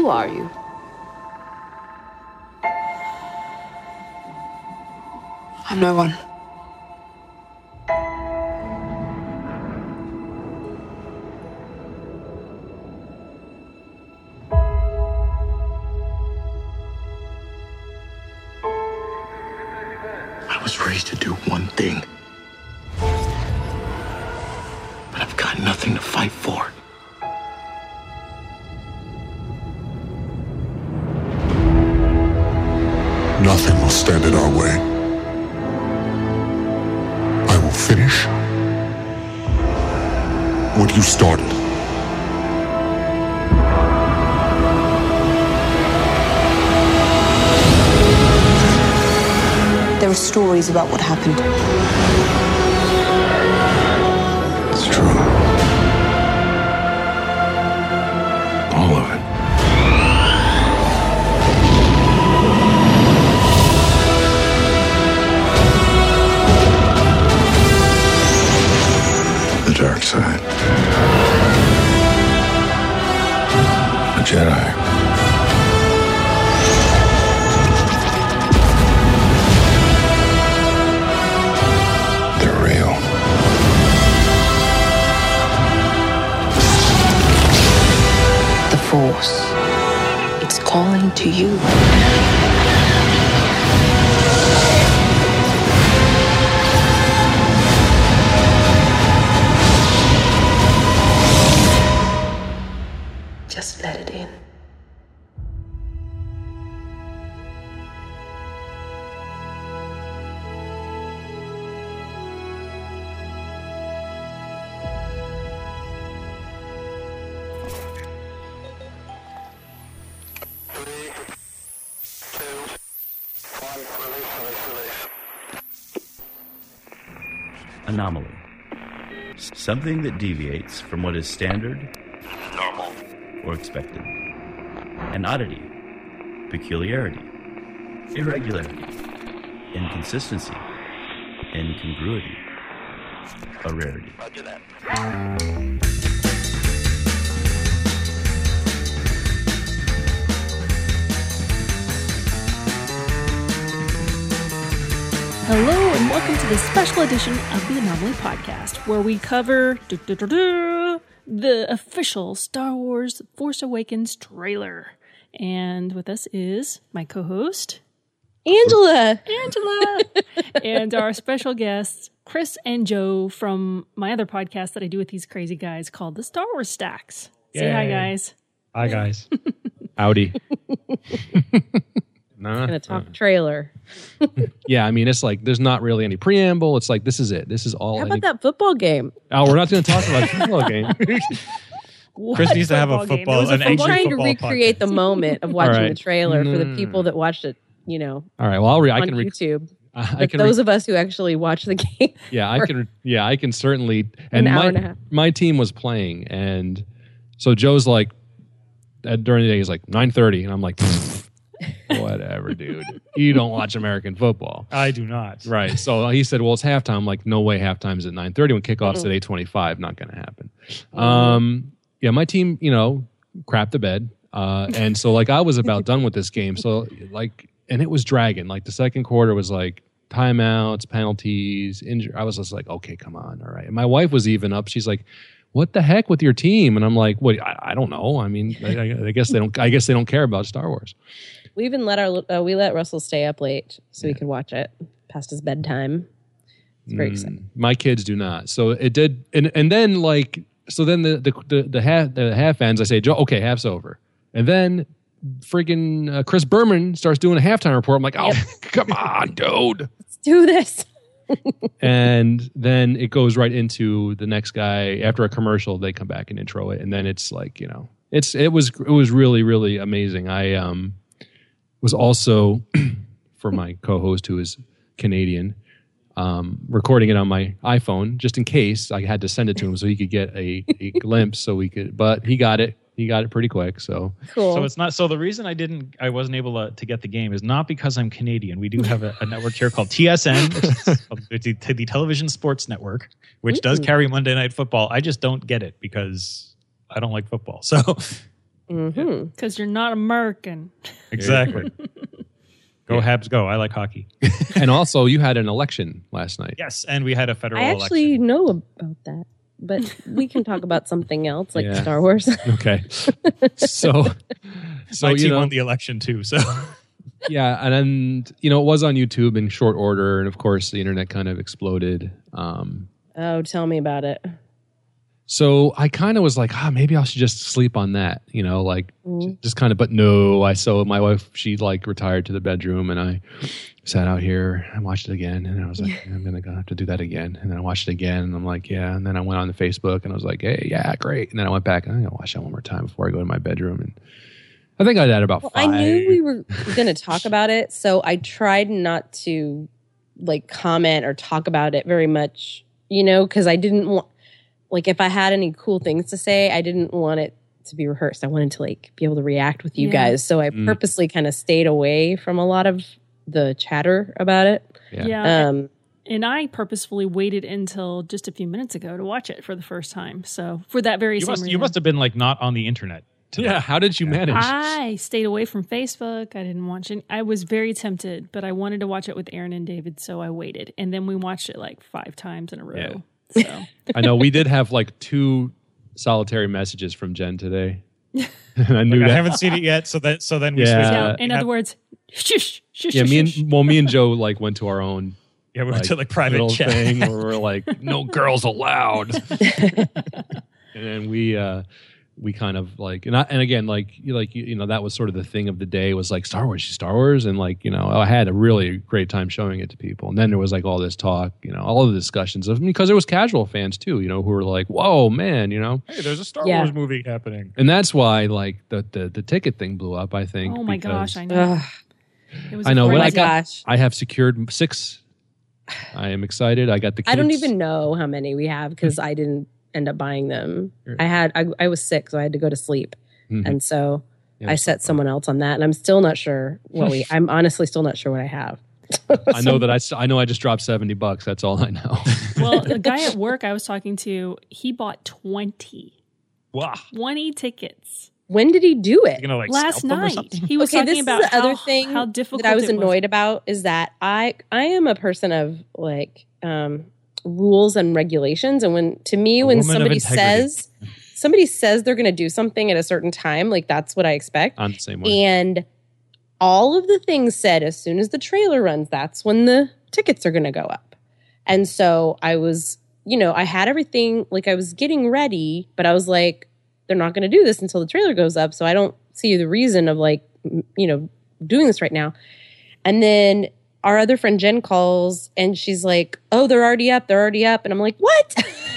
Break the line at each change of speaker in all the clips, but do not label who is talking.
Who are you?
I'm no one.
I was raised to do one thing. But I've got nothing to fight for.
Nothing will stand in our way. I will finish what you started.
There are stories about what happened.
It's true. All of it. The dark side. A Jedi. They're real.
The Force. It's calling to you. Just let it in.
Anomaly. Something that deviates from what is standard, normal, or expected. An oddity, peculiarity, irregularity, inconsistency, incongruity, a rarity.
Roger that.
Hello and welcome to the special edition of the Anomaly Podcast, where we cover the official Star Wars Force Awakens trailer. And with us is my co-host,
Angela,
and our special guests, Chris and Joe from my other podcast that I do with these crazy guys called the Star Wars Stacks. Say hi, guys.
Hi, guys. Howdy.
Gonna talk trailer.
Yeah, I mean, it's like there's not really any preamble. It's like this is it. This is all.
How about that football game?
Oh, we're not going to talk about the football game.
Chris needs to have a football.
I'm trying to recreate the moment of watching the trailer for the people that watched it. You know.
All right. Well, I can
YouTube. Those of us who actually watch the game.
Yeah, I can. Yeah, I can certainly. And
hour and a half.
My team was playing, and so Joe's like, during the day, he's like 9:30, and I'm like. Whatever, dude. You don't watch American football.
I do not.
Right. So he said, well, it's halftime. I'm like, no way, halftime's at 9:30 when kickoff's at 8:25. Not going to happen. Yeah, my team, crapped the bed. And so, I was about done with this game. So, and it was dragging. The second quarter was timeouts, penalties, injury. I was just like, okay, come on. All right. And my wife was even up. She's like, what the heck with your team? And I'm like, well, I don't know. I mean, I guess they don't. I guess they don't care about Star Wars.
We even let Russell stay up late so he could watch it past his bedtime. It's very exciting.
My kids do not. So it did, and then the half ends. I say, Joe, okay, half's over, and then freaking Chris Berman starts doing a halftime report. I'm like, oh, come on, dude,
let's do this.
And then it goes right into the next guy. After a commercial, they come back and intro it, and then it's it was really, really amazing. I was also for my co-host who is Canadian, recording it on my iPhone just in case. I had to send it to him so he could get a glimpse. But he got it. He got it pretty quick. So
cool.
So it's not. So the reason I wasn't able to get the game is not because I'm Canadian. We do have a network here called TSN, which is the Television Sports Network, which does carry Monday Night Football. I just don't get it because I don't like football. So
Because you're not American.
Exactly. Go Habs, go! I like hockey.
And also, you had an election last night.
Yes, and we had a federal
I actually
election.
know about that, but we can talk about something else like
Yeah.
Star Wars.
Okay. So
My
you
team
know,
won the election too. So
yeah, and then it was on YouTube in short order, and of course the internet kind of exploded.
Oh, tell me about it.
So I kind of was like, maybe I should just sleep on that, just kind of. But no, so my wife, she retired to the bedroom, and I sat out here and watched it again, and I was like, I'm gonna have to do that again, and then I watched it again, and I'm like, yeah, and then I went on to Facebook, and I was like, hey, yeah, great, and then I went back and I'm gonna watch that one more time before I go to my bedroom, and I think I did about 5.
I knew we were going to talk about it, so I tried not to comment or talk about it very much, because I didn't want, if I had any cool things to say, I didn't want it to be rehearsed. I wanted to be able to react with you guys, so I purposely kind of stayed away from a lot of the chatter about it.
Yeah. And I purposefully waited until just a few minutes ago to watch it for the first time. So for that very same reason.
you must have been not on the internet today.
Yeah, how did you manage?
I stayed away from Facebook. I didn't watch it. I was very tempted, but I wanted to watch it with Aaron and David, so I waited. And then we watched it 5 times in a row. So
I know we did have 2 solitary messages from Jen today. And I knew
I
that.
haven't seen it yet, so then we
Yeah.
switched.
yeah, in other words, shush, shush,
Yeah,
shush,
me and Joe went to our own
Yeah, we went to private
little
chat.
thing where we're like, no girls allowed. And then we kind of and again that was sort of the thing of the day was Star Wars, and I had a really great time showing it to people, and then there was all this talk, all of the discussions because there was casual fans too, who were like, whoa man,
Hey, there's a Star Wars movie happening,
and that's why the ticket thing blew up, I think.
Oh my
because-
gosh, I know. It was
I know.
a
Well,
crazy-
gosh.
I have secured 6. I am excited. I got the kids.
I don't even know how many we have because I didn't end up buying them. I was sick, so I had to go to sleep. And so I set someone else on that, and I'm still not sure I'm honestly still not sure what I have.
I know that I know I just dropped $70. That's all I know.
Well, the guy at work I was talking to, he bought 20 tickets.
When did he do it?
You gonna
Last
scalp them or
night.
something?
He was talking
this
about
is the other thing
how difficult
that I was
it
annoyed about is that I am a person of rules and regulations, and when
woman of
somebody
integrity.
says they're going to do something at a certain time, that's what I expect.
I'm the same way.
And all of the things said as soon as the trailer runs, that's when the tickets are going to go up. And so I was, I had everything, I was getting ready, but I was like, they're not going to do this until the trailer goes up. So I don't see the reason of doing this right now. And then our other friend Jen calls and she's like, oh, they're already up. And I'm like, what?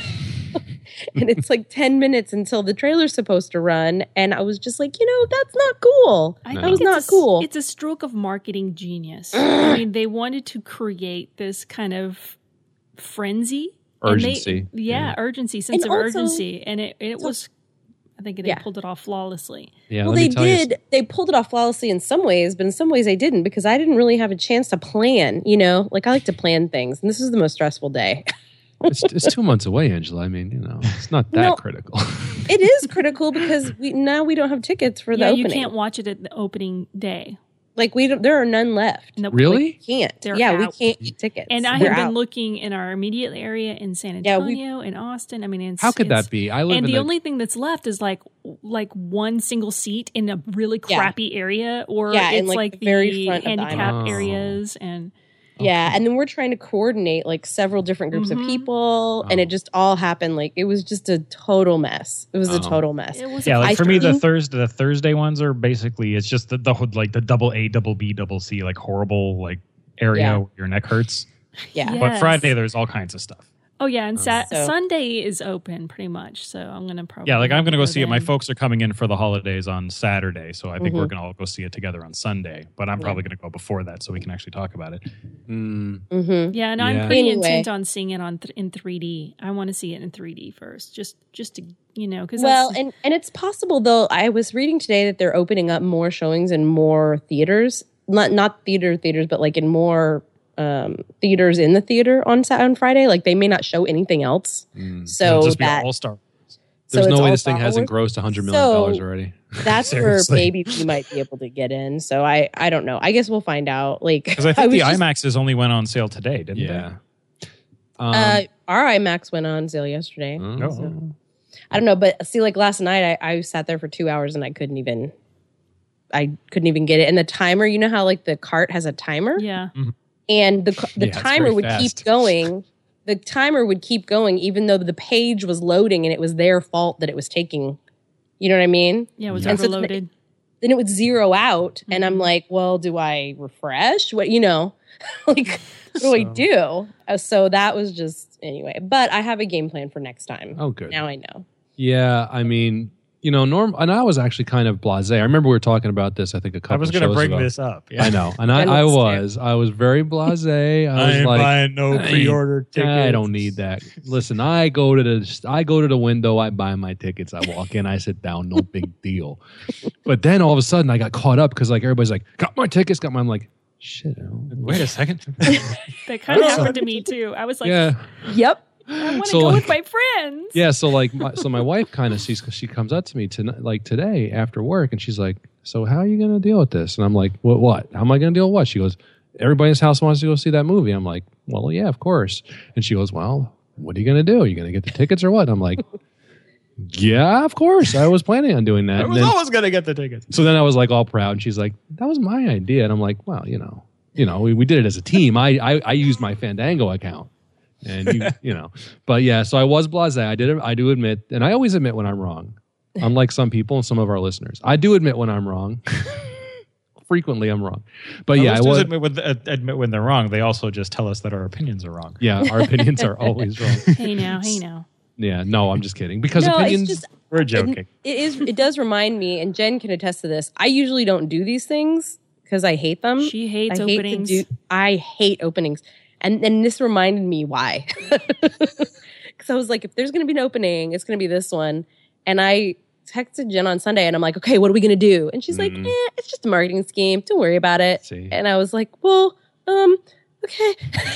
And it's 10 minutes until the trailer's supposed to run. And I was just like, that's not cool. That was not cool.
It's a stroke of marketing genius. I mean, they wanted to create this kind of frenzy.
Urgency.
Urgency, sense
And
of
also-
urgency. And it was, I think they pulled it off flawlessly.
Yeah,
Well,
let me
they
tell you
did. They pulled it off flawlessly in some ways, but in some ways they didn't because I didn't really have a chance to plan. I like to plan things, and this is the most stressful day.
It's 2 months away, Angela. I mean, it's not that
No.
critical.
It is critical because we don't have tickets for the
Yeah, you
opening.
can't watch it at the opening day.
There are none left.
Nope.
Really?
Can't.
They're
We
out.
can't get tickets.
And I
They're
have been
out.
looking in our immediate area in San
Yeah,
Antonio, in Austin. I mean,
How could that be? I live
and
in
the only thing that's left is like one single seat in a really crappy area, or
Yeah, in,
it's
the very front of the
handicap
IMAX.
areas. And
Yeah, and then we're trying to coordinate several different groups of people, and it just all happened. It was just a total mess. It was a total mess.
it was
Yeah,
a
for me, the
think-
Thursday ones are basically it's just the double A, double B, double C, horrible area
Yeah.
where your neck hurts.
Yeah.
Yeah.
But
Yes.
Friday there's all kinds of stuff.
Oh yeah, and
So-
Sunday is open pretty much. So I'm gonna probably
Yeah, I'm gonna go see it. My
then.
folks are coming in for the holidays on Saturday, so I think
Mm-hmm.
we're gonna all go see it together on Sunday. But I'm probably gonna go before that so we can actually talk about it.
Mm-hmm.
Yeah, and
Yeah.
I'm pretty
Anyway.
intent on seeing it in 3D. I want to see it in 3D first, just to because
Well, and it's possible though. I was reading today that they're opening up more showings in more theaters, not theaters, but in more theaters in the theater on Friday. They may not show anything else,
It'll
so
just be
that
all Star.
There's
it's
no way
all
this thing hasn't
dollar.
grossed $100 million already.
That's where
Seriously.
maybe we might be able to get in. So I don't know. I guess we'll find out. Like,
Because I think
was
the
just-
IMAXs only went on sale today, didn't
Yeah.
our IMAX went on sale yesterday.
they?
Oh.
Oh.
I don't know, but see, like last night, I sat there for 2 hours and I couldn't even get it. And the timer, you know how like the cart has a timer,
Yeah.
and the
Yeah, it's
timer
very
would
fast.
keep going. The timer would keep going, even though the page was loading, and it was their fault that it was taking. You know what I mean?
Yeah, it was
And so
overloaded.
then it would zero out, and I'm like, well, do I refresh? What, like, what do I do? So that was just, anyway. But I have a game plan for next time.
Oh, good.
Now I know.
Yeah, I mean, Norm, and I was actually kind of blasé. I remember we were talking about this, I think, a couple
I was
going
going
to
to bring this up. Yeah.
I know. And
Jen
I
was
was very blasé. I was
ain't
like,
buying no pre-order tickets.
I don't need that. Listen, I go to the window, I buy my tickets, I walk in, I sit down, no big deal. But then all of a sudden I got caught up because like everybody's like, got my tickets, got mine. I'm like, shit.
Wait a second.
That kind of happened to me too. I was like,
Yeah.
Yep.
I want to
So,
go
like-
with my friends.
Yeah, so like, my wife kind of sees, she comes up to me today after work, and she's like, "So how are you going to deal with this?" And I'm like, "What? How am I going to deal with what?" She goes, "Everybody in this house wants to go see that movie." I'm like, "Well, yeah, of course." And she goes, "Well, what are you going to do? Are you going to get the tickets or what?" And I'm like, "Yeah, of course. I was planning on doing that."
I
And
was
then-
always going to get the tickets.
so then I was like all proud, and she's like, "That was my idea." And I'm like, "Well, we did it as a team. I used my Fandango account." And but yeah, so I was blasé. I do admit, and I always admit when I'm wrong. Unlike some people and some of our listeners, I do admit when I'm wrong. Frequently, I'm wrong. But yeah, I was.
Admit when they're wrong. They also just tell us that our opinions are wrong.
Yeah, our opinions are always wrong.
Hey now.
Yeah, no, I'm just kidding. Because
No,
opinions.
it's just
We're joking.
it does remind me, and Jen can attest to this. I usually don't do these things because I hate them.
She hates
I hate
openings.
I hate openings, and this reminded me why. Because I was like, if there's going to be an opening, it's going to be this one. And I texted Jen on Sunday, and I'm like, okay, what are we going to do? And she's like, it's just a marketing scheme. Don't worry about it.
See.
And I was like, well, okay.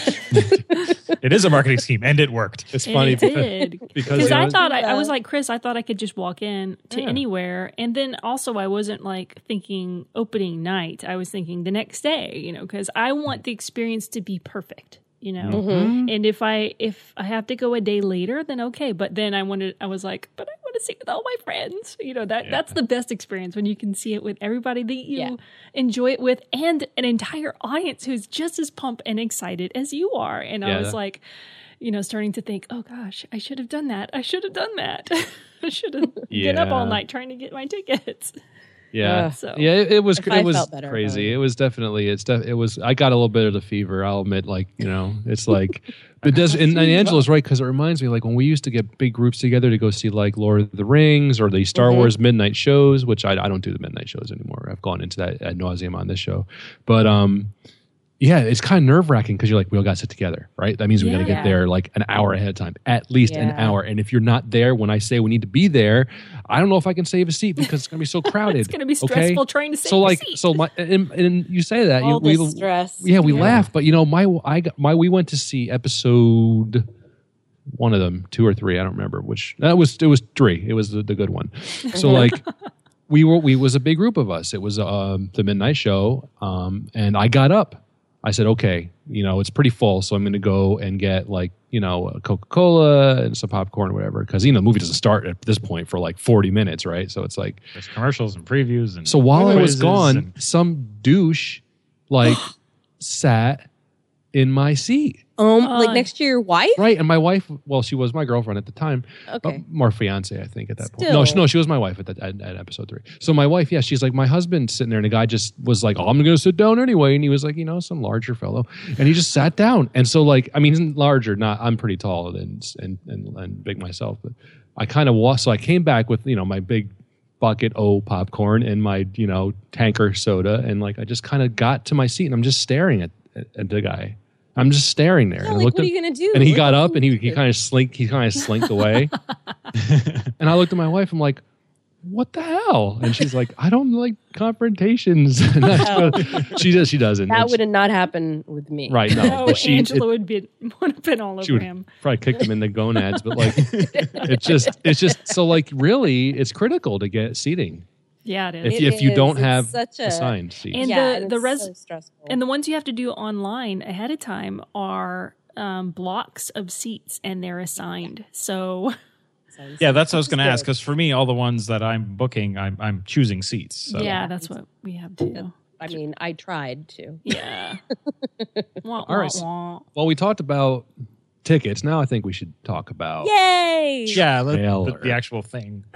It is a marketing scheme, and it worked.
It's
And
funny
it did.
because
Because I thought I
Yeah.
was like Chris. I thought I could just walk in to anywhere, and then also I wasn't like thinking opening night. I was thinking the next day, because I want the experience to be perfect,
Mm-hmm.
And if I have to go a day later, then okay. But then I was like, but I want to see it with all my friends. That's the best experience when you can see it with everybody that you enjoy it with, and an entire audience who's just as pumped and excited as you are. And I was like, starting to think, oh gosh, I should have done that. I should have done that. I should have been up all
Yeah.
night trying to get my tickets.
Yeah,
So-
yeah, it was
If I
it was
felt better
crazy.
about it.
It was definitely it was. I got a little bit of the fever. I'll admit, like it's like it does. And Angela's right because it reminds me like when we used to get big groups together to go see like Lord of the Rings or the Star Wars midnight shows, which I don't do the midnight shows anymore. I've gone into that ad nauseum on this show, but yeah, it's kind of nerve wracking because you're like, we all got to sit together, right? That means we got to
Yeah.
get there like an hour ahead of time, at least an
Yeah.
hour. And if you're not there when I say we need to be there, I don't know if I can save a seat because it's going to be so crowded.
It's going to be stressful trying to save
So
your
like,
seat.
so my and you say that
All
we
the stress.
yeah, we laugh, but we went to see episode one of them, 2 or 3, I don't remember which. It was 3. It was the good one. So like. We was a big group of us. It was the midnight show, and I got up. I said, okay, it's pretty full, so I'm going to go and get like, a Coca-Cola and some popcorn or whatever. Because, the movie doesn't start at this point for like 40 minutes, right? So it's like.
There's commercials and previews. And
So while I was
quizzes
gone,
and-
some douche like sat in my seat.
Like next to your wife?
Right. And my wife, well, she was my girlfriend at the time.
Okay.
More fiance, I think, at that point.
Still.
No, she was my wife at episode 3. So my wife, yeah, she's like, my husband's sitting there, and the guy just was like, oh, I'm going to sit down anyway. And he was like, some larger fellow. And he just sat down. And so like, I mean, he's larger, I'm pretty tall and big myself, but I kind of walked. So I came back with, my big bucket O popcorn and my, tanker soda. And like, I just kind of got to my seat and I'm just staring at the guy. I'm just staring there.
Yeah,
And I
like,
looked
what are
at-
you going to do?
And he
What
got
are
up
you
and he
gonna
kind of slinked away. And I looked at my wife. I'm like, what the hell? And she's like, I don't like confrontations. She doesn't.
That would not happen with me.
Right, no.
No,
But
Angela would have been all
she
over
would
him.
probably kick him in the gonads, but like it's just so like really it's critical to get seating.
Yeah, it is.
If you
is.
don't
It's
have
such a-
assigned seats.
And
Yeah,
the
it's
res-
so stressful.
And the ones you have to do online ahead of time are blocks of seats, and they're assigned. So
Yeah, that's what I was going to ask. Because for me, all the ones that I'm booking, I'm choosing seats. So.
yeah, that's what we have to do.
I mean, I tried to.
Yeah. Wah,
All right.
wah, wah.
Well, we talked about tickets. Now I think we should talk about
Yay!
Yeah,
Trailer.
the actual thing.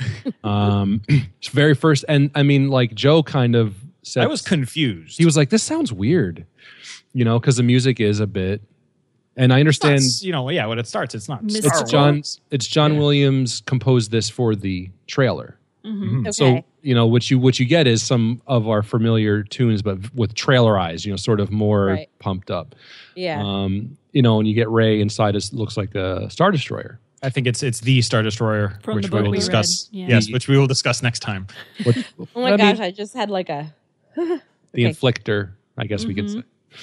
very first. And I mean, like Joe kind of said,
I was confused.
he was like, "This sounds weird," because the music is a bit. And I understand
It's, when it starts, it's not.
Mr.
Star
it's John.
Wars.
It's John Williams composed this for the trailer.
Okay.
So what you get is some of our familiar tunes, but with trailerized, sort of more
Right.
pumped up.
Yeah.
And you get Ray inside us looks like a Star Destroyer.
I think it's the Star Destroyer,
From
which
the
we
book
will
we
discuss.
read, yeah.
Yes, which we will discuss next time.
oh my
I
gosh,
mean-
I just had like a.
The
Okay.
Inflictor, I guess we could say.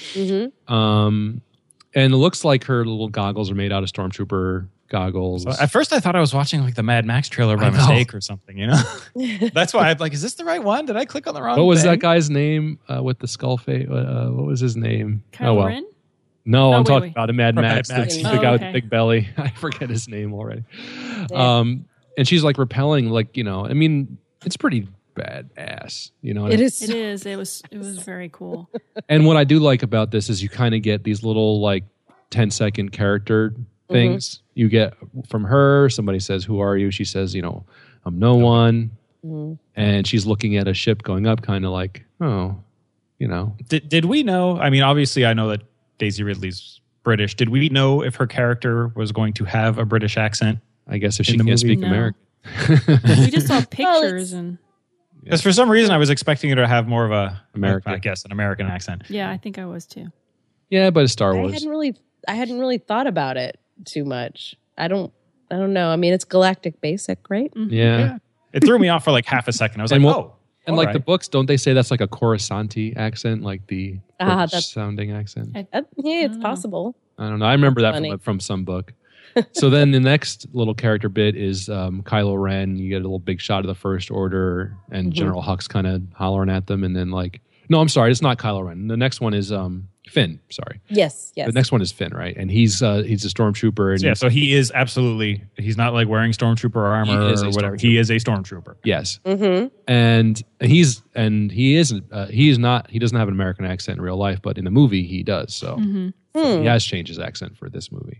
Mhm.
And it looks like her little goggles are made out of Stormtrooper goggles.
So at first, I thought I was watching like the Mad Max trailer by
I know.
mistake or something. That's why I'm like, is this the right one? Did I click on the wrong?
What was
thing?
that guy's name with the skull face? What was his name?
Kylo
well.
Ren?
No, I'm
wait,
talking
wait.
about a Mad
From
Max.
Mad Max.
The
Oh,
guy with
okay.
the big belly. I forget his name already. And she's like repelling, I mean, it's pretty badass.
It is.
It is. It was very cool.
And what I do like about this is you kind of get these little 10-second character things. You get from her, somebody says, "Who are you?" She says, "I'm no one." And she's looking at a ship going up, kind of like, "Oh,
Did we know? I mean, obviously, I know that Daisy Ridley's British. Did we know if her character was going to have a British accent?
I guess if
In
she
the
can't
movie?
speak
No.
American."
We just saw pictures and
Because for some reason, I was expecting her to have more of a
American.
I guess, an American accent.
yeah, I think I was too.
Yeah, but it's Star
I
Wars.
hadn't really thought about it too much. I don't know. I mean, it's Galactic Basic, right?
Yeah.
It threw me off for like half a second. I was like,
And
oh.
And
all
like
right.
the books, don't they say that's like a Coruscanti accent, like the British
that's-
sounding accent?
Yeah, it's possible.
I don't know. I remember that
funny.
from some book. So then the next little character bit is Kylo Ren. You get a little big shot of the First Order and General Hux kind of hollering at them. And then no, I'm sorry, it's not Kylo Ren. The next one is Finn. Sorry.
Yes.
The next one is Finn, right? And he's a stormtrooper. And
Yeah, so he is absolutely, he's not like wearing stormtrooper armor
He is a
or whatever.
stormtrooper.
He is a stormtrooper.
yes.
Mm-hmm.
And he doesn't have an American accent in real life, but in the movie he does. So he has changed his accent for this movie.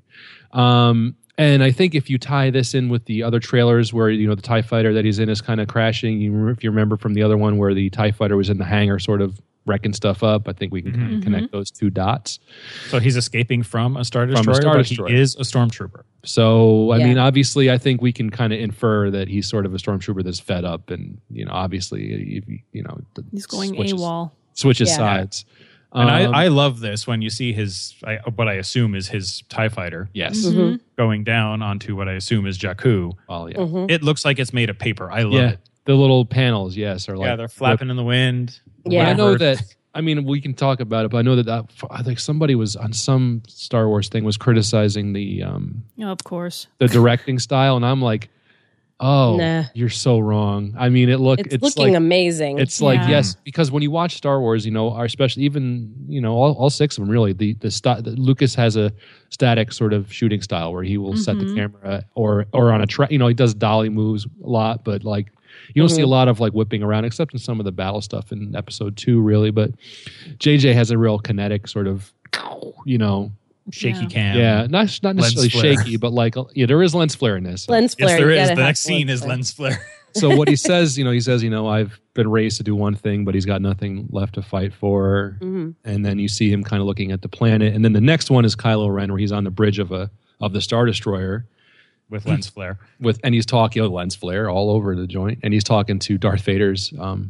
And I think if you tie this in with the other trailers where the TIE fighter that he's in is kind of crashing, if you remember from the other one where the TIE fighter was in the hangar sort of wrecking stuff up, I think we can kind of connect those two dots.
So he's escaping from a Star
From a
Destroyer,
Star
but
Destroyer.
he is a stormtrooper.
So, I
Yeah.
mean, obviously, I think we can kind of infer that he's sort of a stormtrooper that's fed up and, obviously,
He's going
switches-
AWOL.
Switches
Yeah.
sides.
And I love this when you see what I assume is his TIE fighter
Yes.
Mm-hmm.
going down onto what I assume is Jakku.
Well, yeah.
Mm-hmm.
It looks like it's made of paper. I love
Yeah.
it.
The little panels, yes, are like.
Yeah, they're flapping in the wind.
Yeah.
I know
Whatever.
that. I mean, we can talk about it, but I know that I think somebody was on some Star Wars thing was criticizing the
Oh, of course.
directing style, and I'm like, oh,
Nah.
you're so wrong. I mean, it's
looking
like,
amazing.
It's like
Yeah.
yes, because when you watch Star Wars, especially even all six of them really, the Lucas has a static sort of shooting style where he will set the camera or on a track. He does dolly moves a lot, but like you don't see a lot of like whipping around, except in some of the battle stuff in Episode 2, really. But JJ has a real kinetic sort of,
Shaky
Yeah.
cam.
yeah, not necessarily
flare.
shaky, but like there is lens flare in this.
lens flare.
Yes, there
you
is.
gotta
The
have
next scene is
flare.
lens flare.
So what he says, I've been raised to do one thing, but he's got nothing left to fight for.
Mm-hmm.
And then you see him kind of looking at the planet. And then the next one is Kylo Ren, where he's on the bridge of the Star Destroyer
With lens flare.
and he's talking lens flare all over the joint, and he's talking to Darth Vader's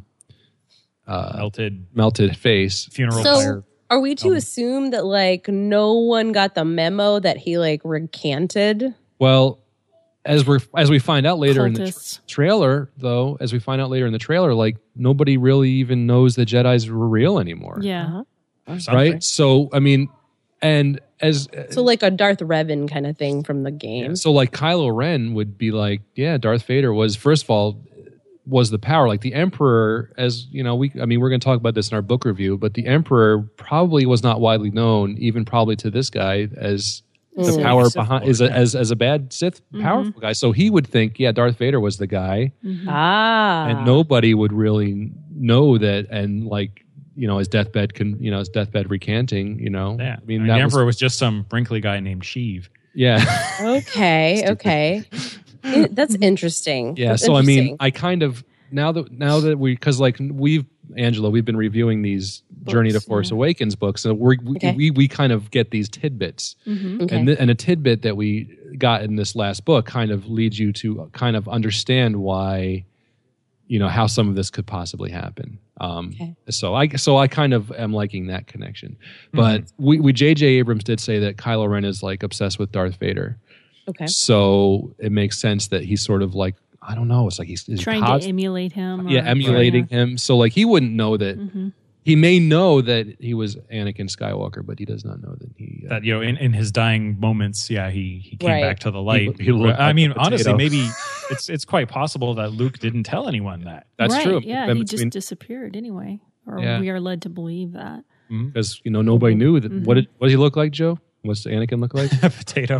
melted face.
Funeral
So,
pyre.
are we to assume that no one got the memo that he recanted?
Well, as we find out later in the
Cultists.
trailer, though, like nobody really even knows the Jedis were real anymore.
Yeah.
Right. So I mean, and as
So like a Darth Revan kind of thing from the game.
so like Kylo Ren would be like, yeah, Darth Vader was first of all was the power. Like the Emperor, as you know, we're going to talk about this in our book review, but the Emperor probably was not widely known, even probably to this guy, as the
Sith.
power
Sith
behind
Lord,
as a bad Sith powerful guy. So he would think, yeah, Darth Vader was the guy, and nobody would really know that. And like, you know, his deathbed recanting. You know,
Yeah.
I mean,
the
that
Emperor was just some wrinkly guy named Sheev.
yeah.
Okay. That's interesting.
Yeah,
That's
so I mean,
interesting.
I kind of now that we've been reviewing these Journey to Force Awakens books, so we kind of get these tidbits,
Okay.
and a tidbit that we got in this last book kind of leads you to kind of understand why, you know, how some of this could possibly happen. So I kind of am liking that connection, but we J.J. Abrams did say that Kylo Ren is like obsessed with Darth Vader.
Okay.
So it makes sense that he's sort of like, I don't know, it's like he's
Trying to emulate him.
emulating him. So like he wouldn't know that. He may know that he was Anakin Skywalker, but he does not know that he.
That, you know, in his dying moments, he came
Right.
back to the light.
He looked
I
like
mean,
a potato.
honestly, maybe it's quite possible that Luke didn't tell anyone that.
That's
Right,
true.
Yeah, he just disappeared anyway. Or
Yeah.
we are led to believe that.
because you know nobody knew that. What did he look like, Joe? What's Anakin look like?
A potato.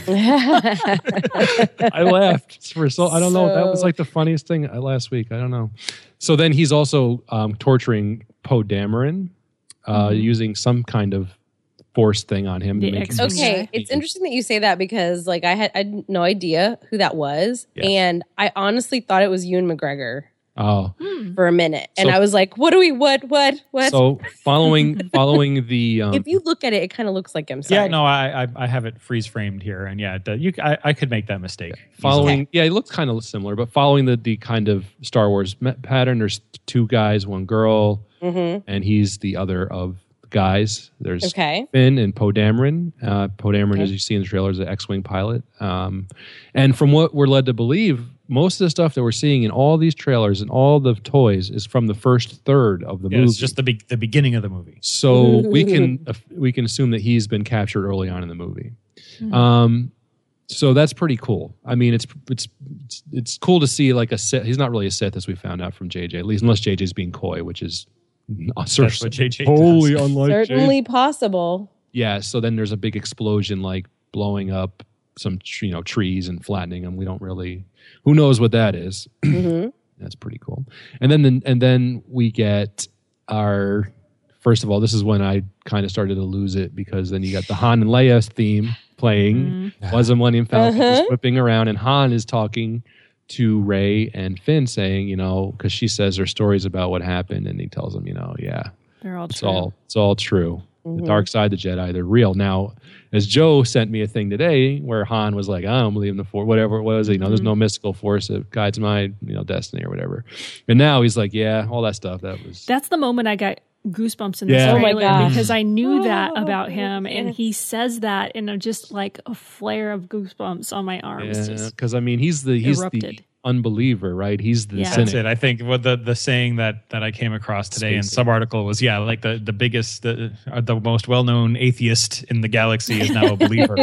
I laughed for I don't know. That was like the funniest thing last week. I don't know. So then he's also torturing Poe Dameron, using some kind of force thing on him.
The
to make him
X-Wing
Okay,
guy.
it's interesting that you say that because like I had no idea who that was,
Yes.
and I honestly thought it was Ewan McGregor
Oh,
for a minute, and
So-
I was like, "What?
so following the
If you look at it, it kind of looks like him.
Yeah, no, I have it freeze framed here, and yeah, I could make that mistake.
following yeah, it looks kind of similar, but following the kind of Star Wars pattern. There's two guys, one girl, and he's the other of the guys. There's
Okay.
Finn and Poe Dameron. Poe Dameron, as you see in the trailer, is an X-wing pilot. And from what we're led to believe, most of the stuff that we're seeing in all these trailers and all the toys is from the first third of the
Yeah,
movie.
it's just the beginning of the movie.
So we can assume that he's been captured early on in the movie. So that's pretty cool. I mean, it's cool to see like a Sith. He's not really a Sith, as we found out from JJ, at least unless JJ's being coy, which is
That's what JJ
totally
does.
unlike JJ.
Certainly possible.
Yeah. So then there's a big explosion, like blowing up some trees and flattening them. We don't really. Who knows what that is? That's pretty cool. And then we get our. First of all, this is when I kind of started to lose it because then you got the Han and Leia theme playing. Was a Millennium Falcon is whipping around, and Han is talking to Rey and Finn, saying, because she says her stories about what happened, and he tells them, yeah,
They're all
it's
true.
all true. The dark side, the Jedi, they're real. Now, as Joe sent me a thing today where Han was like, I don't believe in the Force, whatever it was, there's no mystical force that guides my, destiny or whatever. And now he's like, yeah, all that stuff.
That's the moment I got goosebumps in this
Yeah.
Oh my
trailer
gosh.
because I knew that about him, and he says that, and I'm just like a flare of goosebumps on my arms.
Yeah,
Just
because I mean, he's the
erupted.
unbeliever, right? He's the
Yeah.
cynic.
That's it. I think what the saying that I came across today in some article was, like the biggest, the most well known atheist in the galaxy is now a believer.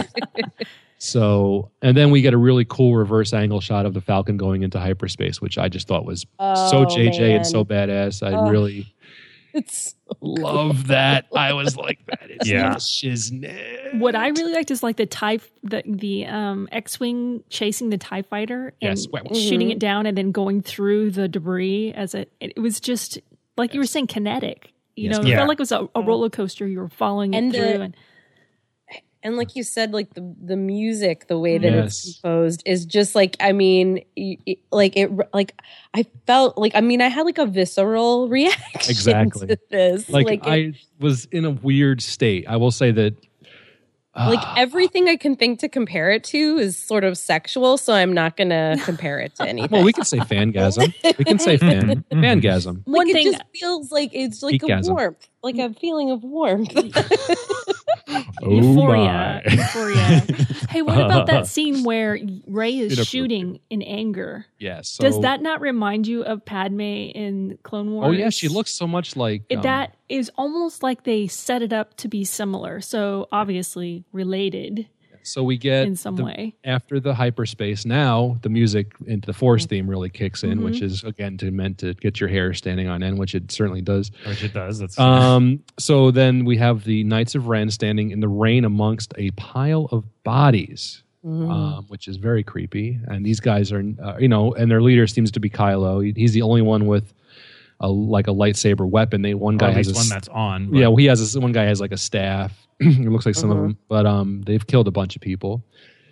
So, and then we get a really cool reverse angle shot of the Falcon going into hyperspace, which I just thought was so JJ
man.
and so badass. I really
It's
love that. I was like, that is
Yeah.
shiznit.
what I really liked is like the X-wing chasing the TIE fighter and
Yes.
shooting it down and then going through the debris it was just like you were saying, kinetic. It
Yeah.
felt like it was a roller coaster. You were following
And
it through,
and like you said, like the music, the way that
Yes.
it's composed is just like, I mean, I felt like, I mean, I had like a visceral reaction
Exactly.
to this.
Like I was in a weird state. I will say that.
Like everything I can think to compare it to is sort of sexual, so I'm not gonna compare it to anything.
Well, we can say fangasm. We can say fangasm.
One
like
thing-
it just feels like it's like
Geekgasm.
a warmth, like a feeling of warmth.
Euphoria.
my.
Euphoria. Hey, what about that scene where Rey is shooting in anger?
Yes. So,
Does that not remind you of Padme in Clone Wars?
Oh yeah, she looks so much like
That is almost like they set it up to be similar. So obviously related.
So we get
in some way.
After the hyperspace, now the music into the Force theme really kicks in, which is again meant to get your hair standing on end, which it certainly does.
Which it does. That's
so then we have the Knights of Ren standing in the rain amongst a pile of bodies, which is very creepy. And these guys are, and their leader seems to be Kylo. He's the only one with a lightsaber weapon. One guy has
one that's on.
But. Yeah, well, one guy has like a staff. It looks like some of them, but they've killed a bunch of people.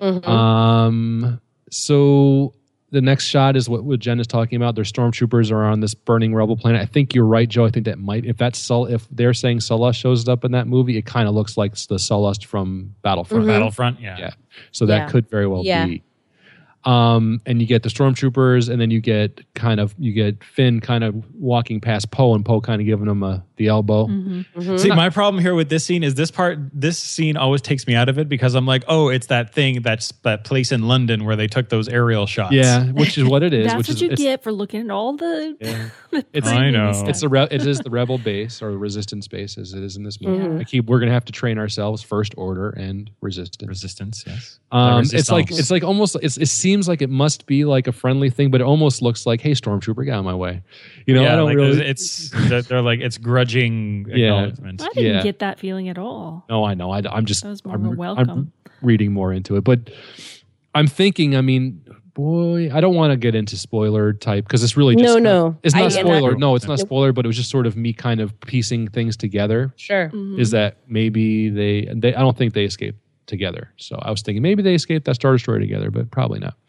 So the next shot is what Jen is talking about. Their stormtroopers are on this burning rebel planet. I think you're right, Joe. I think that might, if they're saying Sullust shows up in that movie, it kind of looks like the Sullust from Battlefront.
Battlefront, yeah.
So that could very well be. And you get the stormtroopers, and then you get Finn kind of walking past Poe, and Poe kind of giving him the elbow.
See, my problem here with this scene is this scene always takes me out of it because I'm like, oh, it's that thing, that place in London where they took those aerial shots.
Yeah, which is what it is.
That's what you get for looking at all the.
I know.
It is the rebel base or the resistance base as it is in this movie. We're gonna have to train ourselves First Order and Resistance.
Resistance, yes.
It's like almost it seems like it must be like a friendly thing, but it almost looks like, hey, Stormtrooper, get out of my way. I don't really.
They're like it's grudging acknowledgement.
I didn't get that feeling at all.
No, I know. I'm just.
That was more of a welcome.
I'm reading more into it, but I'm thinking. I mean, boy, I don't want to get into spoiler type because it's really just it's not spoiler. No, it's not spoiler, but it was just sort of me kind of piecing things together.
Sure,
is that maybe they? I don't think they escaped together. So I was thinking maybe they escaped that Star Destroyer together, but probably not.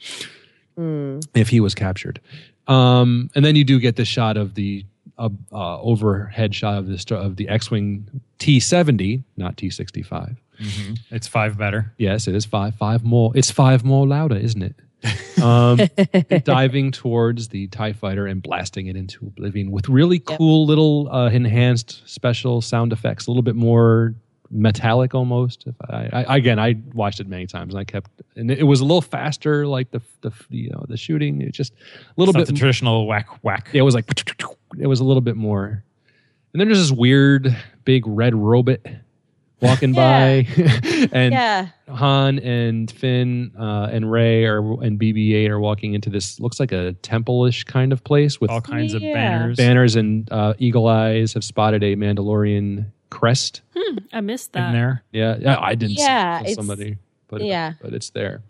If he was captured, and then you do get the shot of the overhead shot of the X-wing T-70, not T-65.
It's 5 better.
Yes, it is 5. 5 more. It's 5 more louder, isn't it? Diving towards the TIE fighter and blasting it into oblivion with really cool little enhanced special sound effects, a little bit more metallic almost. I watched it many times and it was a little faster, like the shooting. It just a little bit
the traditional whack.
Yeah, it was a little bit more. And then there's this weird big red robot walking by, and Han and Finn and Rey and BB-8 are walking into this looks like a temple-ish kind of place with
all kinds of banners.
Banners and eagle eyes have spotted a Mandalorian crest.
I missed that
in there.
Yeah, I didn't see somebody, but it's there.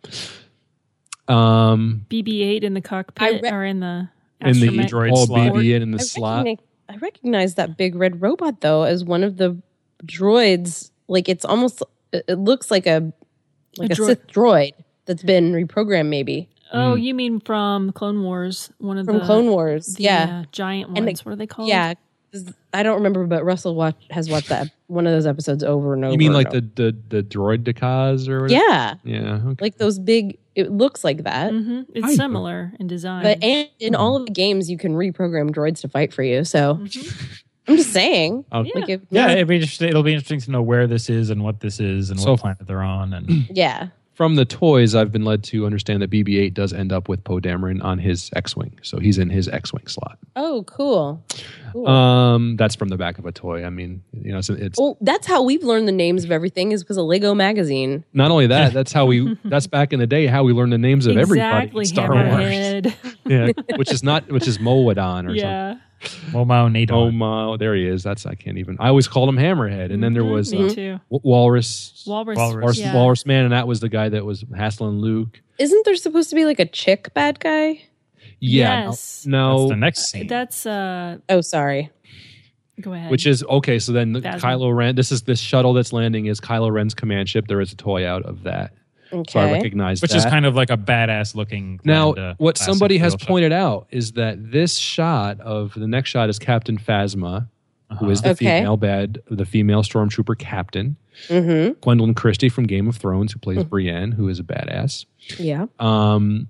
BB-8 in the cockpit or in the
droid slot.
BB-8 in the slot.
I recognize that big red robot though as one of the droids. Like it looks like a Sith droid that's been reprogrammed maybe.
Oh, you mean from Clone Wars?
Clone Wars,
giant ones. What are they called?
Yeah, I don't remember, but Russell has watched that one of those episodes over and over.
You mean like the droid Decaz or whatever?
Yeah.
Okay.
Like those big. It looks like that.
It's similar in design,
but in all of the games, you can reprogram droids to fight for you. So. I'm just saying.
It'll be interesting to know where this is and what this is and what planet they're on. And
from the toys, I've been led to understand that BB-8 does end up with Poe Dameron on his X-wing, so he's in his X-wing slot.
Oh, cool.
That's from the back of a toy. I mean, it's.
Well, that's how we've learned the names of everything is because of Lego magazine.
Not only that, that's back in the day how we learned the names of everybody in Star Wars. which is Moadon or something.
Momo,
there he is. I can't even. I always called him Hammerhead, and then there was Walrus Man, and that was the guy that was hassling Luke.
Isn't there supposed to be like a chick bad guy?
Yeah,
yes.
No,
that's the next scene.
That's
Oh, sorry.
Go ahead.
Which is okay. So then Kylo Ren. This shuttle that's landing is Kylo Ren's command ship. There is a toy out of that.
Okay.
So I recognize that.
Which is kind of like a badass looking.
Now, what somebody has pointed out is that this shot of the next shot is Captain Phasma, who is the female stormtrooper captain. Gwendolyn Christie from Game of Thrones, who plays Brienne, who is a badass.
Yeah.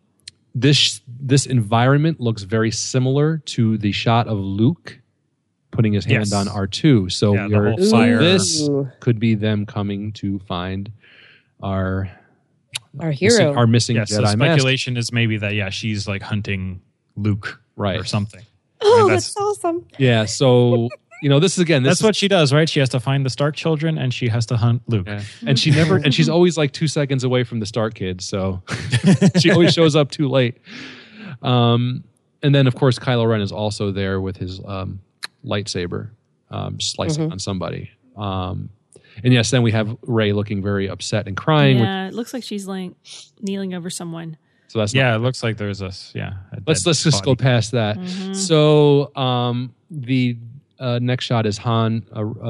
This environment looks very similar to the shot of Luke putting his hand
Yes.
on R2. So
Yeah, the whole fire.
this could be them coming to find our
hero.
our missing
Yeah,
Jedi
so
master.
speculation is maybe that she's like hunting Luke
Right.
or something.
Oh,
And
that's awesome.
Yeah, so this is again.
That's what she does, right? She has to find the Stark children and she has to hunt Luke.
Yeah. And she's always like 2 seconds away from the Stark kids, so she always shows up too late. And then of course Kylo Ren is also there with his lightsaber, slicing on somebody. And yes, then we have Rey looking very upset and crying.
Yeah, it looks like she's like kneeling over someone.
So that's
Yeah, it looks like there's a
let's just go past that.
Mm-hmm.
So the next shot is Han,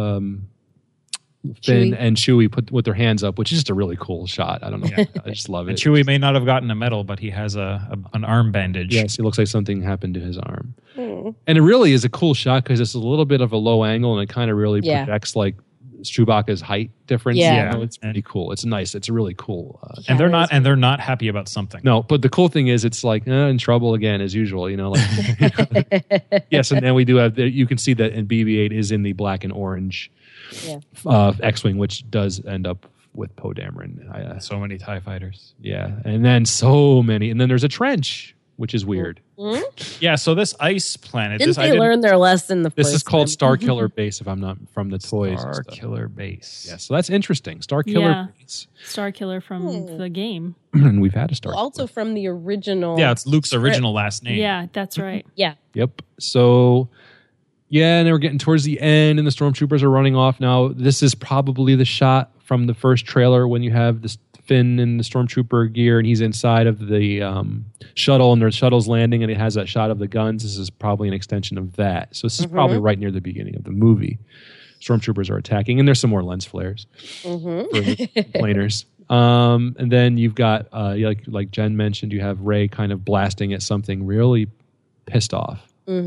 Finn,
Chewie.
and Chewie put with their hands up, which is just a really cool shot. I don't know, I just love
And
it.
Chewie may not have gotten a medal, but he has an arm bandage.
Yes, it looks like something happened to his arm,
Hmm.
and it really is a cool shot because it's a little bit of a low angle, and it kind of really
Yeah.
projects like Chewbacca's height difference.
Yeah.
It's pretty cool. It's nice. It's a really cool.
And they're not happy about something.
No, but the cool thing is, it's like in trouble again as usual. Like yes, and then we do have. You can see that, and BB-8 is in the black and orange X-wing, which does end up with Poe Dameron.
So many TIE fighters.
Yeah, and then so many, and then there's a trench, which is weird.
Yeah, so this ice planet.
Didn't they learn their lesson the
This
first
is called
time?
Star Killer Base, if I'm not from the toys. and
Star
stuff.
Killer Base.
Yeah, so that's interesting. Star Killer
Yeah.
Base,
Star Killer from the game.
and we've had a Star.
Well, also from the original.
Yeah, it's Luke's original last name.
Yeah, that's right.
Yeah.
Yep. So, yeah, and then we're getting towards the end, and the stormtroopers are running off. Now, this is probably the shot from the first trailer when you have this Finn in the stormtrooper gear, and he's inside of the shuttle, and the shuttle's landing, and it has that shot of the guns. This is probably an extension of that. So this is probably right near the beginning of the movie. Stormtroopers are attacking, and there's some more lens flares for the planers. And then you've got, like Jen mentioned, you have Rey kind of blasting at something really pissed off.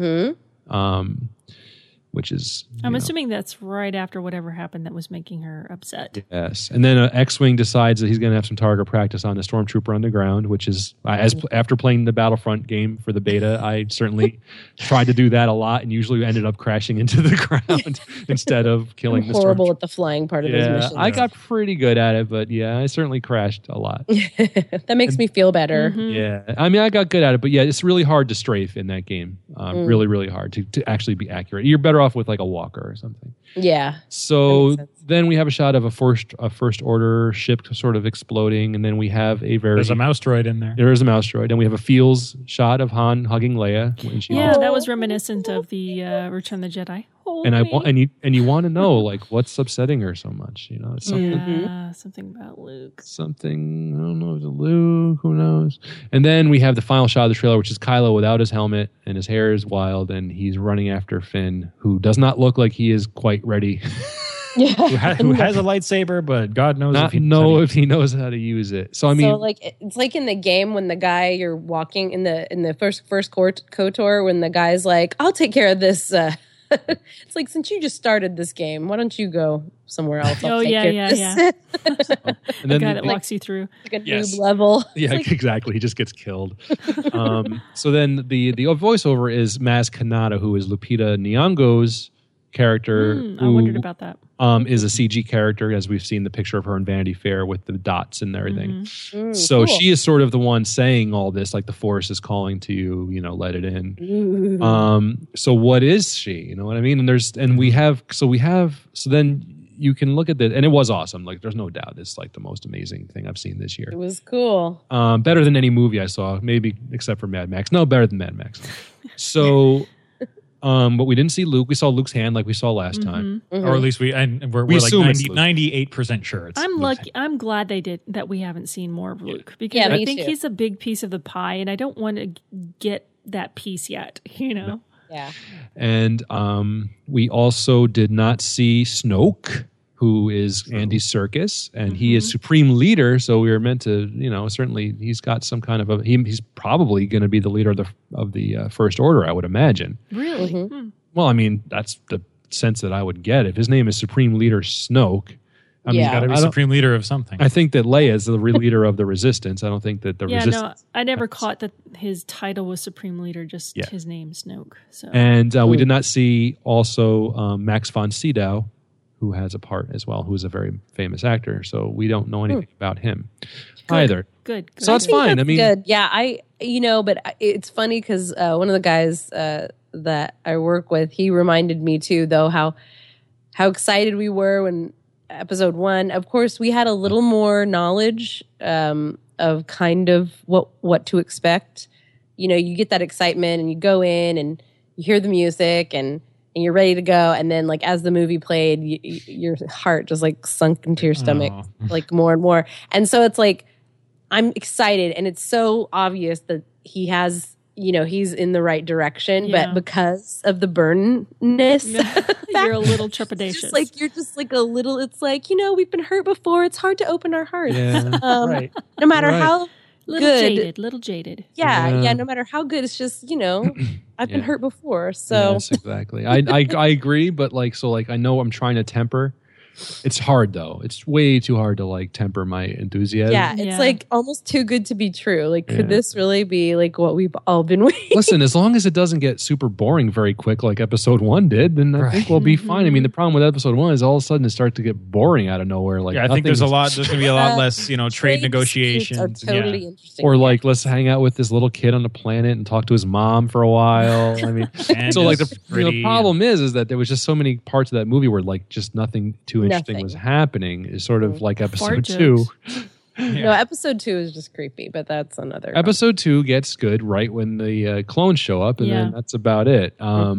Which is
I'm assuming that's right after whatever happened that was making her upset.
yes. And then X-Wing decides that he's going to have some target practice on the stormtrooper on the ground, which is after playing the Battlefront game for the beta, I certainly tried to do that a lot, and usually ended up crashing into the ground instead of killing
I'm
the
horrible
stormtrooper.
at the flying part of those
Yeah,
missions.
I got pretty good at it, but yeah, I certainly crashed a lot.
That makes me feel better.
Yeah, I mean, I got good at it, but yeah, it's really hard to strafe in that game. Really, really hard to actually be accurate. You're better off with like a walker or something.
Yeah.
So
That makes sense.
then we have a shot of a first order ship sort of exploding, and then we have
There's a mouse droid in there.
There is a mouse droid, and we have a feels shot of Han hugging Leia when she
Yeah, that was reminiscent of the Return of the Jedi.
and you want to know like what's upsetting her so much. It's something.
Something about Luke.
Something, I don't know, is it Luke? Who knows? And then we have the final shot of the trailer, which is Kylo without his helmet, and his hair is wild, and he's running after Finn, who does not look like he is quite ready.
Who has a lightsaber, but God knows
Not
if
he knows how to use it. So I mean,
so like it's like in the game when the guy you're walking in the first KOTOR when the guy's like, I'll take care of this. It's like, since you just started this game, why don't you go somewhere else? I'll take care of this.
yeah.
and
The
then
guy that walks you through.
Like a
Yes.
noob level.
yeah, exactly. He just gets killed. So then the voiceover is Maz Kanata, who is Lupita Nyong'o's character.
I wondered about that.
Is a CG character, as we've seen the picture of her in Vanity Fair with the dots and everything. So
cool.
she is sort of the one saying all this, like the Force is calling to you, let it in. So what is she? You know what I mean? And so then you can look at this, and it was awesome. Like, there's no doubt it's like the most amazing thing I've seen this year.
It was cool.
Better than any movie I saw, maybe except for Mad Max. No, better than Mad Max. So, but we didn't see Luke. We saw Luke's hand like we saw last time.
or at least we're like
assume it's Luke.
98% sure it's
I'm
Luke's
lucky. I'm glad that we haven't seen more of Luke because
Yeah,
I
me
think
too.
he's a big piece of the pie, and I don't want to get that piece yet.
Yeah.
And we also did not see Snoke, who is Andy Serkis, and he is Supreme Leader. So we were meant to, certainly he's got some kind of he's probably going to be the leader of the First Order, I would imagine.
Really?
Well, I mean, that's the sense that I would get. If his name is Supreme Leader Snoke, I mean,
Yeah.
Got to be
I don't-
supreme leader of something.
I think that Leia is the leader of the Resistance. I don't think that the
Yeah, no,
Resistance.
I never caught that his title was Supreme Leader, just
Yeah.
his name, Snoke. So
And we did not see also Max von Sydow, who has a part as well, who is a very famous actor. So we don't know anything about him either.
good.
So it's
think
fine.
that's
I mean,
good. Yeah, but it's funny because one of the guys that I work with, he reminded me too, though, how excited we were when episode 1. Of course, we had a little more knowledge of kind of what to expect. You know, you get that excitement and you go in and you hear the music and you're ready to go. And then, like, as the movie played, your heart just like sunk into your stomach, like more and more. And so it's like, I'm excited, and it's so obvious that he has, you know, he's in the right direction,
Yeah.
but because of the burnness,
you're a little
it's
trepidatious.
just like you're just like a little. It's like, you know, we've been hurt before. It's hard to open our hearts,
yeah.
Right.
no matter
Right.
how
little
good.
jaded.
Yeah, no matter how good. It's just, you know, I've been
Yeah.
hurt before, so
Yes, exactly. I agree, but like, so like, I know I'm trying to temper. It's hard though. It's way too hard to like temper my enthusiasm.
yeah, it's
Yeah.
like almost too good to be true. Like,
Yeah.
could this really be like what we've all been waiting?
Listen, as long as it doesn't get super boring very quick, like episode 1 did, then I think we'll be fine. I mean, the problem with episode 1 is all of a sudden it starts to get boring out of nowhere. Like,
Yeah, I think there's
nothing's-
there's going to be a lot less, trade
Trade
negotiations.
disputes are totally
yeah.
interesting.
Or like, let's hang out with this little kid on the planet and talk to his mom for a while. I mean,
And
so like the
it's pretty-
problem is that there was just so many parts of that movie where like just nothing too interesting
Nothing.
was happening. Is sort of like
Fart
episode
jokes.
2.
No, episode 2 is just creepy, but that's another.
Episode 2 gets good right when the clones show up, and
Yeah.
then that's about it.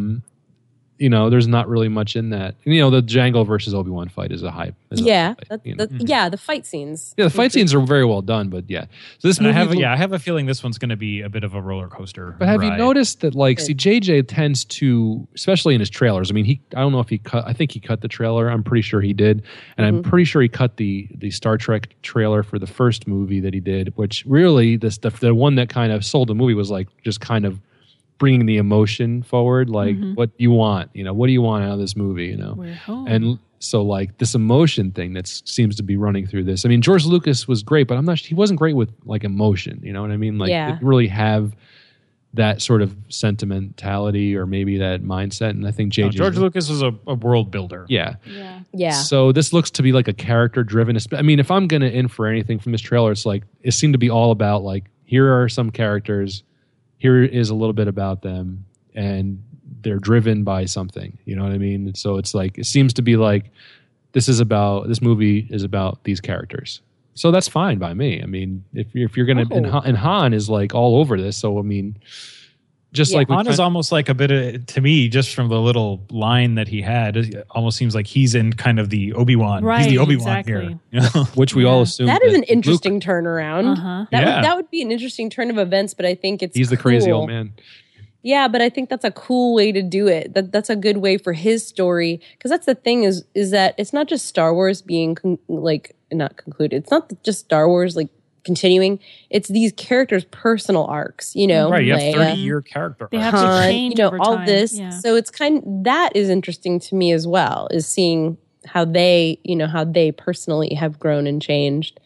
You know, there's not really much in that. You know, the Django versus Obi-Wan fight is a hype.
Yeah,
you know.
yeah, the fight scenes.
Yeah, the fight scenes are very well done, but yeah. So this
And
movie,
I have a feeling this one's going to be a bit of a roller coaster.
But have you
ride.
noticed that, like, see, JJ tends to, especially in his trailers. I mean, I don't know if he cut. I think he cut the trailer. I'm pretty sure he did, and I'm pretty sure he cut the Star Trek trailer for the first movie that he did. Which really, the one that kind of sold the movie was like just kind of bringing the emotion forward. Like, what you want, you know, what do you want out of this movie, you know?
We're home.
And so, like, this emotion thing that seems to be running through this. I mean, George Lucas was great, but he wasn't great with like emotion. You know what I mean? Like,
Yeah.
didn't really have that sort of sentimentality or maybe that mindset. And I think
No,
JJ,
George Lucas was a world builder.
yeah.
yeah.
Yeah.
So this looks to be like a character driven. I mean, if I'm going to infer anything from this trailer, it's like it seemed to be all about like, here are some characters, here is a little bit about them, and they're driven by something. You know what I mean? And so it's like, it seems to be like this movie is about these characters. So that's fine by me. I mean, if you're going to, and Han is like all over this. So I mean, just like
Han is almost like a bit of, to me, just from the little line that he had, it almost seems like he's in kind of the Obi-Wan.
Right,
He's the Obi-Wan
exactly.
here. You know?
which we all assume
that is an
Luke-
interesting turnaround.
Uh-huh.
That would be an interesting turn of events, but I think it's
he's the crazy
cool.
old man.
Yeah, but I think that's a cool way to do it. That's a good way for his story, because that's the thing is that it's not just Star Wars being not concluded. It's not just Star Wars like continuing. It's these characters' personal arcs. You know,
Right, you have
Leia,
30-year character
They
arcs.
have to
Han,
change
you know,
over
all
time.
this.
Yeah.
So it's that is interesting to me as well, is seeing how they personally have grown and changed.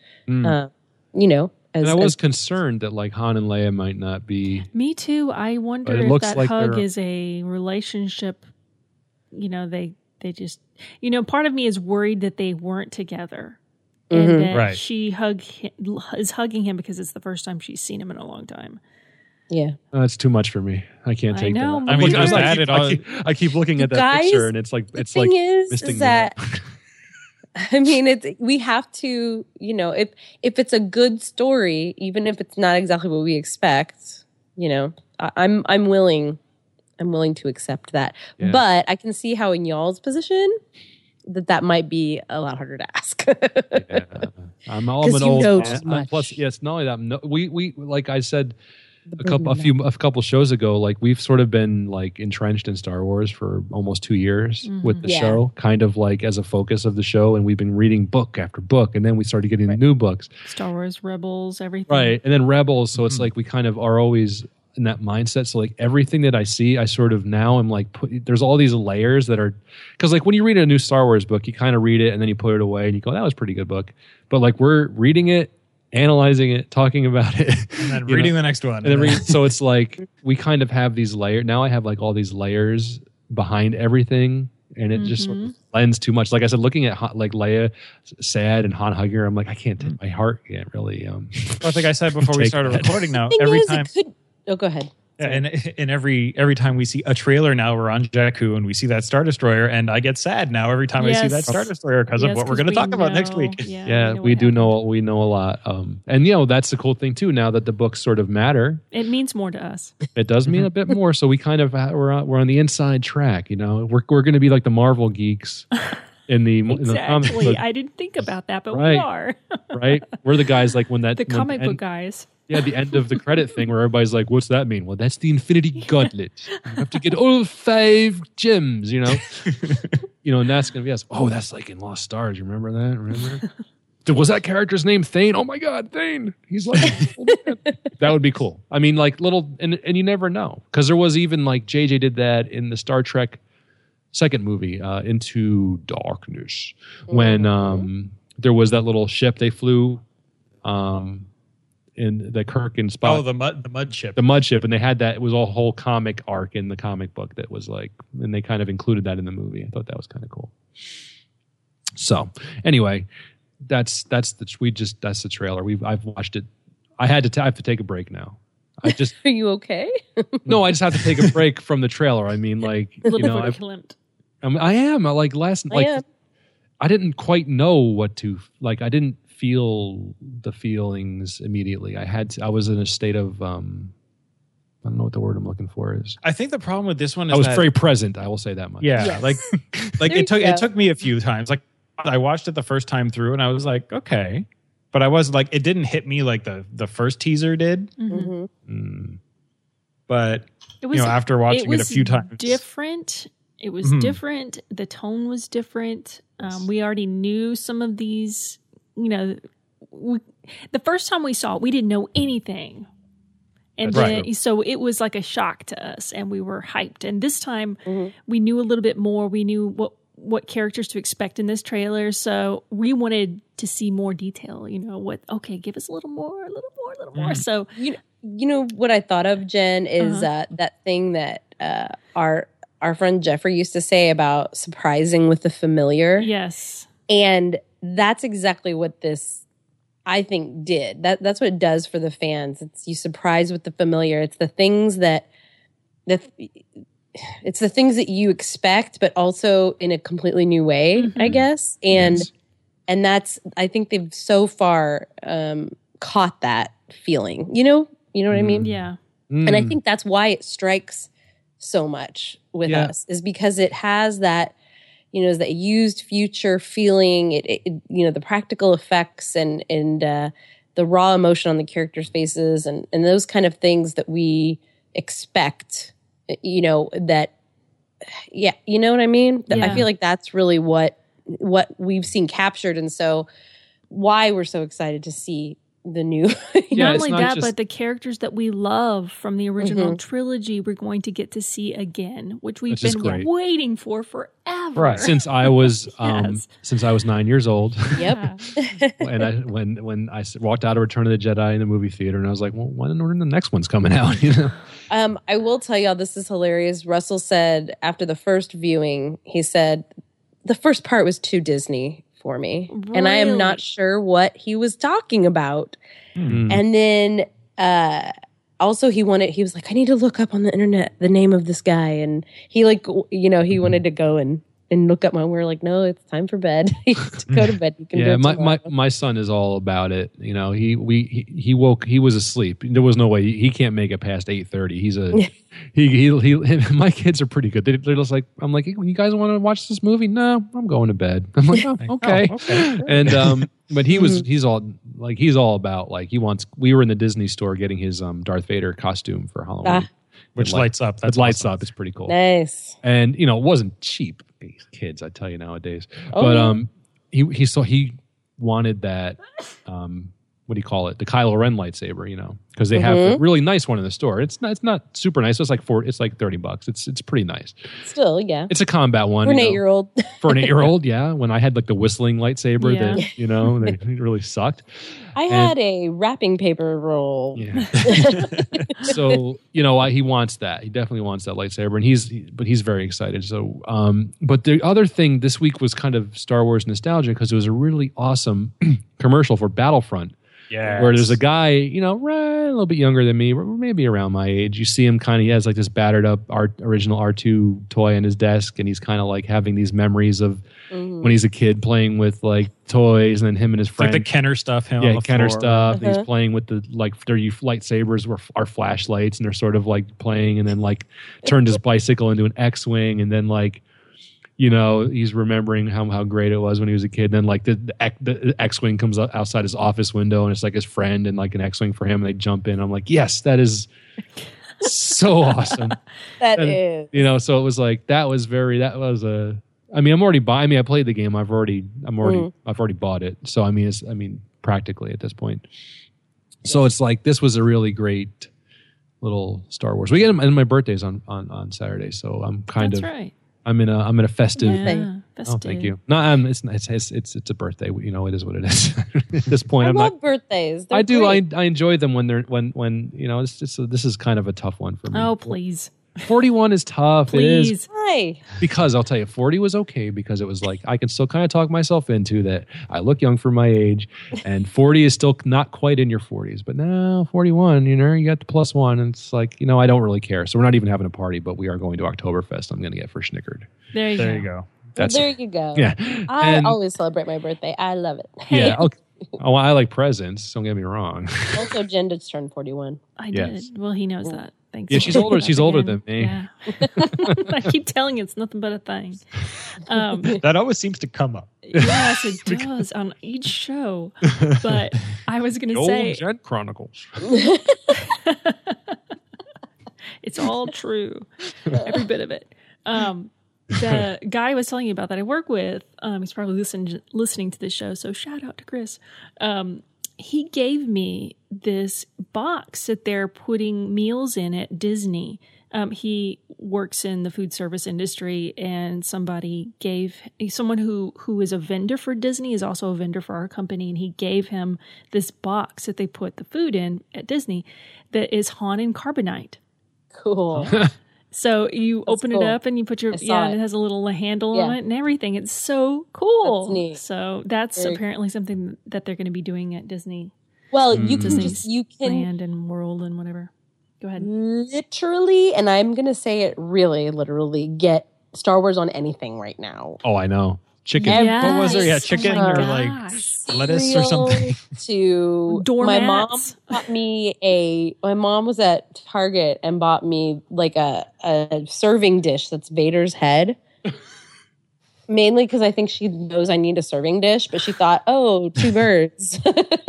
You know, as,
And I was
as-
concerned that like Han and Leia might not be.
Me too. I wonder
But it
if
looks
that
like
hug
they're-
is a relationship. You know, they just, you know, part of me is worried that they weren't together. And that
Right.
she is hugging him because it's the first time she's seen him in a long time.
yeah.
That's too much for me. I can't
I
take
know,
that.
me
I mean,
too.
just
I
add
keep-
it all.
I keep looking at that
Guys,
picture, and it's like
The
it's
thing
like
is
misting me
that
up.
I mean, we have to, you know, if it's a good story, even if it's not exactly what we expect, you know, I'm willing to accept that.
Yeah.
But I can see how in y'all's position that might be a lot harder to ask.
Yeah. I'm
'Cause
an
you
old
know
man.
too much.
Plus, yes, not only that. No, we like I said a couple shows ago, like we've sort of been like entrenched in Star Wars for almost 2 years with the
Yeah.
show, kind of like as a focus of the show, and we've been reading book after book, and then we started getting new books,
Star Wars, Rebels, everything.
right? And then Rebels, so it's like we kind of are always. in that mindset. So like everything that I see, I sort of now am like, there's all these layers that are, because like when you read a new Star Wars book, you kind of read it and then you put it away and you go, that was a pretty good book. But like we're reading it, analyzing it, talking about it,
and then reading the next one.
And then so it's like we kind of have these layers. Now I have like all these layers behind everything, and it just sort of blends too much. Like I said, looking at like Leia sad and Han hugging her, I'm like, I can't take my heart can't really.
I think I said before we started recording. Now every time.
Go ahead.
Yeah, and every time we see a trailer now, we're on Jakku and we see that Star Destroyer, and I get sad now every time I see that Star Destroyer because of what we're going to talk about next week.
Yeah, we know a lot. And that's the cool thing too. Now that the books sort of matter,
it means more to us.
It does mean a bit more. So we kind of we're on the inside track. We're going to be like the Marvel geeks. In the comic book.
I didn't think about that, but
right.
We are.
Right? We're the guys like when that
the comic book guys.
Yeah, the end of the credit thing where everybody's like, what's that mean? Well, that's the Infinity Gauntlet. You have to get all 5 gems, and that's going to be us. Oh, that's like in Lost Stars. You remember that? Remember? Was that character's name Thane? Oh my God, Thane. He's like, that would be cool. I mean, like little, and you never know. Because there was even like JJ did that in the Star Trek second movie, Into Darkness, when there was that little ship they flew in the Kirk and Spock.
Oh, the mud ship.
The mud ship, and they had that. It was a whole comic arc in the comic book that was like, and they kind of included that in the movie. I thought that was kind of cool. So anyway, that's the trailer. I've watched it. I have to take a break now. Are
you okay?
No, I just have to take a break from the trailer. I mean, like,
a little verklempt.
I am. Like I didn't quite know what to like. I didn't feel the feelings immediately. I was in a state of I don't know what the word I'm looking for is.
I think the problem with this one is
I was very present. I will say that much.
Yeah, yes. like it took me a few times. Like I watched it the first time through, and I was like, okay, but I was like, it didn't hit me like the first teaser did. But it was, after watching it a few times,
different. It was different. The tone was different. We already knew some of these. The first time we saw it, we didn't know anything. And so it was like a shock to us, and we were hyped. And this time we knew a little bit more. We knew what characters to expect in this trailer. So we wanted to see more detail, give us a little more. So,
you know what I thought of, Jen, is that thing that our friend Jeffrey used to say about surprising with the familiar.
Yes.
And that's exactly what this, I think, did. That's what it does for the fans. It's you surprise with the familiar. It's the things that you expect, but also in a completely new way, I guess. And that's, I think they've so far caught that feeling. You know what I mean?
Yeah.
And I think that's why it strikes so much with us, is because it has that, is that used future feeling, the practical effects and the raw emotion on the characters' faces and those kind of things that we expect, you know what I mean?
Yeah.
I feel like that's really what we've seen captured. And so why we're so excited to see the new.
Not only that, but the characters that we love from the original trilogy, we're going to get to see again, which we've been waiting for forever.
Right. Since I was since I was 9 years old.
Yep.
And when I walked out of Return of the Jedi in the movie theater, and I was like, well, when the next one's coming out?
I will tell y'all, this is hilarious. Russell said after the first viewing, he said the first part was too Disney for me. Really? And I am not sure what he was talking about. Mm-hmm. And then also he was like, I need to look up on the internet the name of this guy. And he he wanted to go and look up we're like, no, it's time for bed. Go to bed. You can do it
my son is all about it. He woke, he was asleep. There was no way he can't make it past 8:30. He's my kids are pretty good. They're just like, I'm like, hey, you guys want to watch this movie? No, I'm going to bed. I'm like, oh, okay. And but he's all about, like, we were in the Disney store getting his Darth Vader costume for Halloween.
Which lights up.
That lights up. It's pretty cool.
Nice.
And it wasn't cheap. Kids, I tell you nowadays. But he wanted that what do you call it? The Kylo Ren lightsaber, because they have a really nice one in the store. It's not super nice. It's like $30. It's pretty nice.
Still, yeah.
It's a combat one
for an 8-year-old.
For an 8-year-old, yeah. When I had like the whistling lightsaber, that they really sucked.
I had a wrapping paper roll.
Yeah. So he wants that. He definitely wants that lightsaber, and he's very excited. So, but the other thing this week was kind of Star Wars nostalgia because it was a really awesome commercial for Battlefront.
Yeah,
where there's a guy, a little bit younger than me, maybe around my age. You see him he has like this battered up original R2 toy on his desk, and he's kind of like having these memories of when he's a kid playing with like toys, and then him and his friend.
Like the Kenner stuff,
Kenner stuff. He's playing with the their lightsabers are flashlights, and they're sort of like playing, and then like turned his bicycle into an X-wing, and then like. He's remembering how great it was when he was a kid. And then like the X-Wing comes outside his office window and it's like his friend and like an X-Wing for him. And they jump in. I'm like, yes, that is so awesome.
That is.
So it was like, I played the game. I've already bought it. So practically at this point. So it's like, this was a really great little Star Wars. We get them, and my birthday's on Saturday. So I'm
That's right.
I'm in a festive.
Yeah, festive.
Oh, thank you. No, it's a birthday. It is what it is. At this point,
I love birthdays. They're
I do.
great.
I enjoy them when this is kind of a tough one for me.
Oh, please.
41 is tough.
Please.
It is.
Why?
Because I'll tell you, 40 was okay because it was like I can still kind of talk myself into that. I look young for my age, and 40 is still not quite in your 40s. But now 41, you got the +1, and it's like I don't really care. So we're not even having a party, but we are going to Oktoberfest. I'm going to get for Snickered.
There you go.
There you go.
Yeah.
I always celebrate my birthday. I love it.
Yeah. Okay. Oh, I like presents. Don't get me wrong.
Also, Jen just turned 41.
I did. Well, he knows that. Thanks.
Yeah, she's older. She's older than me.
Yeah. I keep telling you, it's nothing but a thing.
That always seems to come up.
Yes, it does on each show. But I was going to say,
Jen Chronicles.
It's all true, every bit of it. The guy I was telling you about that I work with, he's probably listening to this show, so shout out to Chris. He gave me this box that they're putting meals in at Disney. He works in the food service industry, and someone who is a vendor for Disney is also a vendor for our company, and he gave him this box that they put the food in at Disney that is Han and Carbonite.
Cool.
So you open it up and you put and it has a little handle on it and everything. It's so cool.
That's neat.
So that's apparently something that they're going to be doing at Disney.
Well, you can
Land and World and whatever. Go ahead.
Literally, and I'm going to say it really literally, get Star Wars on anything right now.
Oh, I know. Chicken.
Yes.
What was there? Yeah, chicken
Oh my
or
gosh.
like lettuce or something.
To
Doormats.
my mom bought me my mom was at Target and bought me like a serving dish that's Vader's head. Mainly because I think she knows I need a serving dish, but she thought, oh, 2 birds.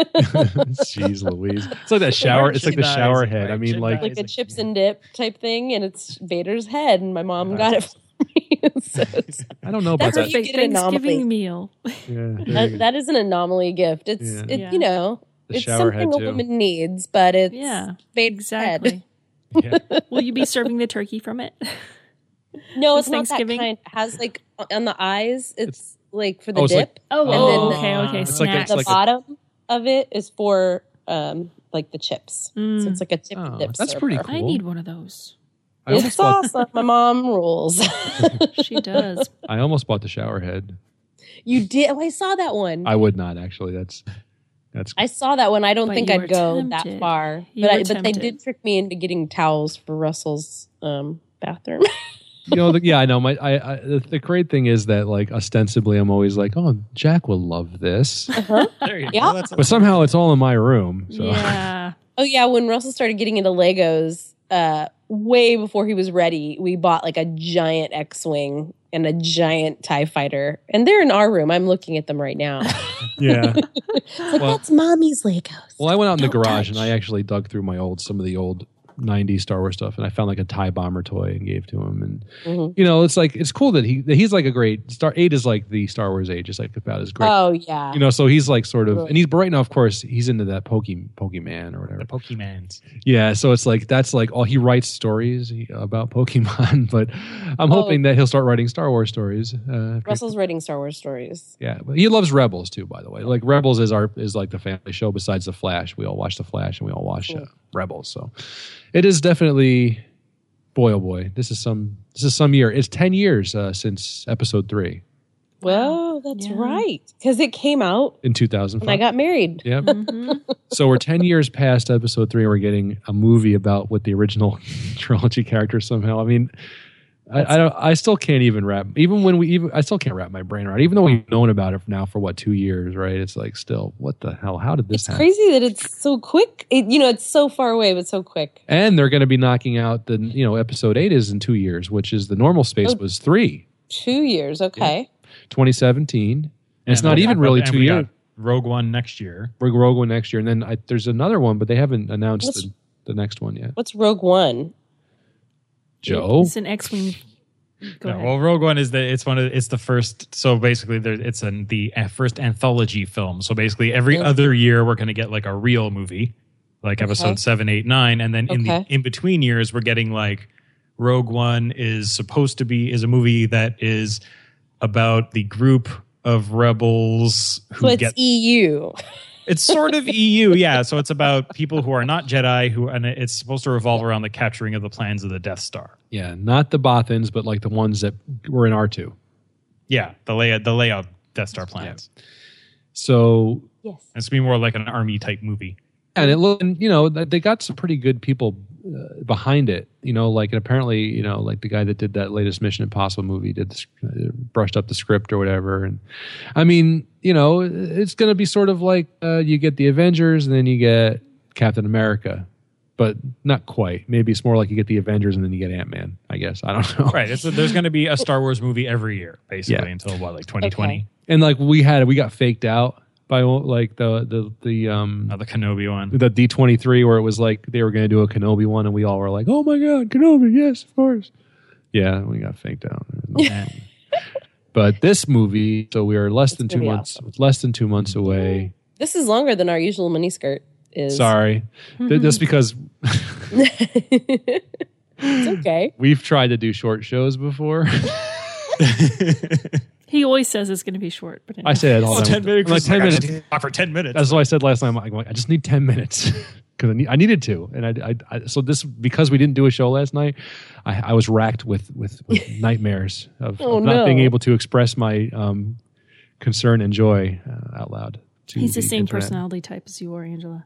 Jeez Louise. It's like that shower. It's like the shower head. I mean, like
a chips and dip type thing, and it's Vader's head, and my mom got it for me. So
I don't know about
that's
that.
where you get an
Thanksgiving
anomaly.
meal.
Yeah,
That is an anomaly gift. It's
Yeah.
it's
shower head,
something a
too.
woman needs, but it's Vader's
Exactly.
head.
Will you be serving the turkey from it?
No,
This
it's not that
Thanksgiving?
kind. It has like on the eyes, it's like for the
it's like-
dip.
Oh,
and then
okay.
It's like
Snacks.
a-
the bottom of it is for like the chips. So it's like a chip and dip.
that's
server.
pretty cool.
I need one of those.
I almost
It's
bought-
awesome. My mom rules.
She does.
I almost bought the shower head.
You did? Oh, I saw that one.
I would not actually. That's
I saw that one. I don't
But
think
you
I'd
were
go
tempted.
that far.
You
But
were
but they
tempted.
did trick me into getting towels for Russell's bathroom.
I know. The great thing is that like ostensibly I'm always like, oh, Jack will love this,
There you
Yeah.
go. That's
but somehow it's all in my room. So
Yeah.
Oh yeah, when Russell started getting into Legos, way before he was ready, we bought like a giant X-wing and a giant TIE fighter, and they're in our room. I'm looking at them right now.
yeah.
Like, that's mommy's Legos.
Well, I went out in the
Don't
garage
touch.
and I actually dug through some of the old 90s Star Wars stuff, and I found like a TIE bomber toy and gave to him. And you know, it's like it's cool that he's like a great Star 8 is like the Star Wars age, is like about as great.
Oh yeah,
you know, so he's like sort of, and he's, but right now, of course, he's into that Pokemon or whatever.
The Pokemans.
Yeah, so it's like that's like all he writes stories about Pokemon, but I'm hoping that he'll start writing Star Wars stories.
Russell's writing Star Wars stories.
Yeah, but he loves Rebels too, by the way. Like Rebels is like the family show besides The Flash. We all watch The Flash and we all watch Rebels. So it is definitely, boy oh boy, this is some year. It's 10 years since episode 3.
Well, that's right, because it came out
in 2005.
And I got married.
Yep. So we're 10 years past episode 3, and we're getting a movie about what the original trilogy characters somehow. I mean, I still can't even wrap. I still can't wrap my brain around. Even though we've known about it now for 2 years, right? It's like still, what the hell? How did this happen?
It's crazy that it's so quick. It's so far away, but so quick.
And they're going to be knocking out episode 8 is in 2 years, which is the normal space was 3.
2 years, okay.
Yeah. 2017, and it's not even really 2 years.
Rogue One next year.
Rogue One next year, and then there's another one, but they haven't announced the next one yet.
What's Rogue One?
Joe,
it's an X-wing. Go ahead.
Well, Rogue One is the first. So basically, it's the first anthology film. So basically, every other year we're going to get like a real movie, like episode 7, 8, 9, and then in the in between years we're getting like Rogue One is a movie that is about the group of rebels who
it's EU.
It's sort of EU, yeah. So it's about people who are not Jedi, and it's supposed to revolve around the capturing of the plans of the Death Star.
Yeah, not the Bothans, but like the ones that were in R2.
Yeah, the layout Death Star plans.
Yeah. So
yes,
it's gonna be more like an army type movie.
And they got some pretty good people behind it, and apparently, like the guy that did that latest Mission Impossible movie brushed up the script or whatever. And I mean, it's going to be sort of like you get the Avengers and then you get Captain America, but not quite. Maybe it's more like you get the Avengers and then you get Ant-Man, I guess. I don't know.
Right. There's going to be a Star Wars movie every year, basically, until 2020.
Okay.
And like we got faked out by like the
Kenobi one,
the D23, where it was like they were going to do a Kenobi one, and we all were like, "Oh my god, Kenobi! Yes, of course." Yeah, we got faked out. But this movie, so we are less than 2 months, less than 2 months away.
This is longer than our usual miniskirt is.
Sorry, just because
it's okay.
We've tried to do short shows before.
He always says it's going to be short, but anyway.
I say that all the time.
10 minutes.
Like 10 minutes.
Talk for 10 minutes.
That's what I said last time. I'm like, I just need 10 minutes because I needed to, and so this, because we didn't do a show last night, I was racked with nightmares of not being able to express my concern and joy out loud.
He's the same personality type as you are, Angela.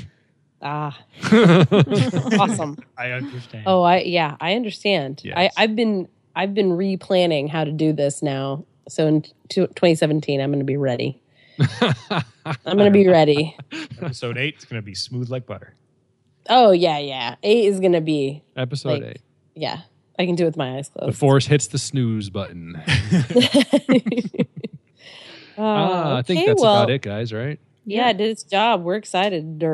Awesome.
I understand.
Oh, I understand.
Yes.
I've been replanning how to do this now. So in 2017, I'm going to be ready. I'm going to be ready.
Episode 8 is going to be smooth like butter.
Oh, yeah. 8 is going to be...
Episode 8.
Yeah. I can do it with my eyes closed.
The Force hits the snooze button. I think that's about it, guys, right?
Yeah, it did its job. We're excited.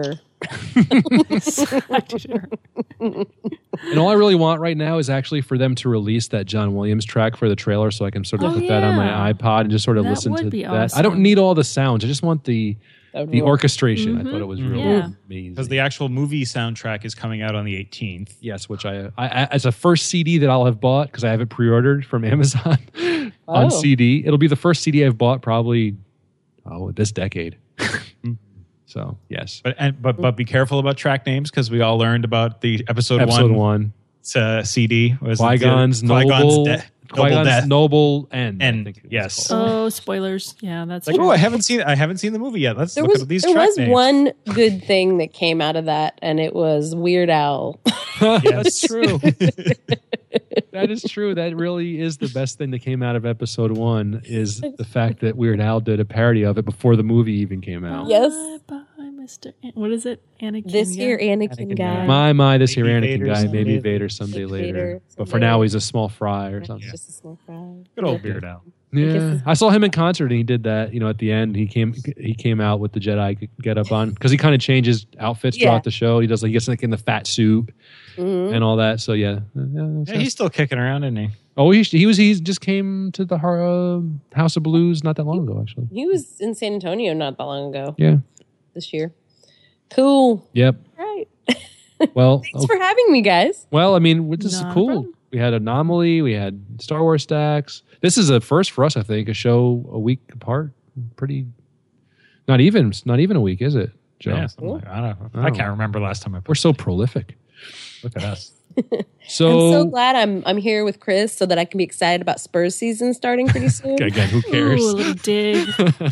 And all I really want right now is actually for them to release that John Williams track for the trailer, so I can sort of put that on my iPod and just sort of listen to that.
Awesome.
I don't need all the sounds. I just want the orchestration. I thought it was really amazing.
Because the actual movie soundtrack is coming out on the 18th.
Yes, which I as a first CD that I'll have bought, because I have it pre-ordered from Amazon on CD. It'll be the first CD I've bought probably this decade. So yes,
but be careful about track names, because we all learned about the episode one CD was
Qui-Gon's Noble End.
Yes.
Oh, spoilers! Yeah, that's
like,
true.
I haven't seen the movie yet. Let's look at these track names.
There was one good thing that came out of that, and it was Weird Al.
That's true. That is true. That really is the best thing that came out of episode 1, is the fact that Weird Al did a parody of it before the movie even came out.
Yes.
Bye, Mr. What is it? Anakin.
This here Anakin guy.
My, this here Anakin guy.
Vader
Maybe Vader someday later. But for now, he's a small fry or something.
Just a small fry.
Good old Weird Al.
Yeah, I saw him in concert, and he did that. At the end, he came out with the Jedi get up on, because he kind of changes outfits throughout the show. He does he gets in the fat suit and all that. So yeah,
he's still kicking around, isn't he?
Oh, he just came to the House of Blues not that long ago, actually.
He was in San Antonio not that long ago.
Yeah,
this year. Cool.
Yep.
Right.
Well,
thanks for having me, guys.
Well, I mean, this is cool. We had Anomaly, we had Star Wars Stacks. This is a first for us, I think. A show a week apart. Pretty. Not even a week, is it, Joe?
Yeah, I don't know. I can't remember last time I.
We're so prolific.
Look at us.
So I'm so glad I'm here with Chris so that I can be excited about Spurs season starting pretty soon.
Again, who cares?
Ooh, a little dig.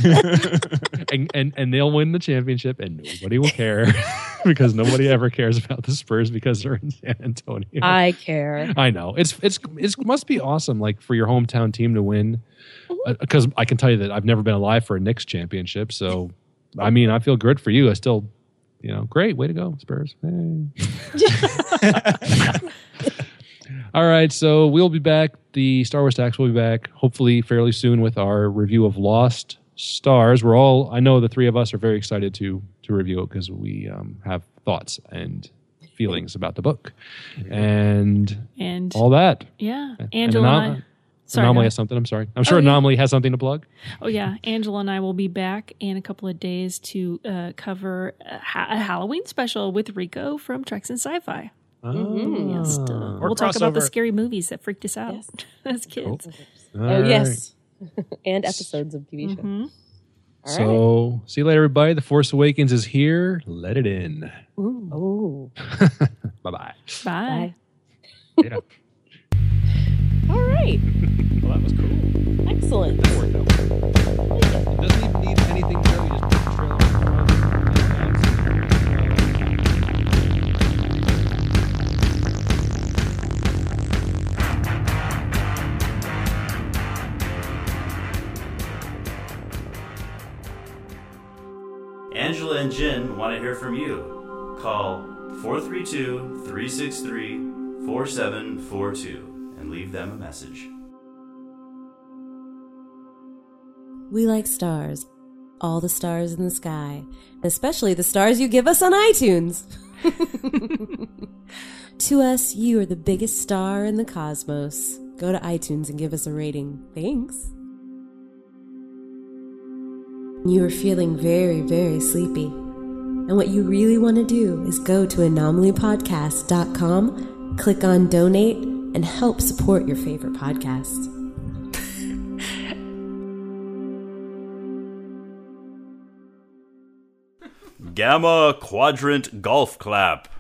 and they'll win the championship, and nobody will care because nobody ever cares about the Spurs because they're in San Antonio.
I care.
I know it must be awesome, like for your hometown team to win. Because I can tell you that I've never been alive for a Knicks championship, so I mean I feel good for you. I still. Great. Way to go, Spurs. Hey. All right, so we'll be back. The Star Wars Stacks will be back, hopefully fairly soon, with our review of Lost Stars. I know the three of us are very excited to review it because we have thoughts and feelings about the book and all that.
Yeah, Angela and I. Sorry,
Anomaly has something. I'm sorry. I'm sure Anomaly has something to plug.
Oh, yeah. Angela and I will be back in a couple of days to cover a Halloween special with Rico from Treks and Sci-Fi. Yes, we'll talk about the scary movies that freaked us out as kids.
Cool. Yes. And episodes of TV shows.
Mm-hmm.
So, see you later, everybody. The Force Awakens is here. Let it in.
Ooh.
Bye-bye.
Bye.
Later.
All right.
Well, that was cool.
Excellent.
That worked out. It doesn't even need anything there. We just put the trailer
Angela and Jen want to hear from you. Call 432-363-4742 and leave them a message.
We like stars. All the stars in the sky. Especially the stars you give us on iTunes. To us, you are the biggest star in the cosmos. Go to iTunes and give us a rating. Thanks. You are feeling very, very sleepy. And what you really want to do is go to anomalypodcast.com, click on donate, and help support your favorite podcast.
Gamma Quadrant Golf Clap.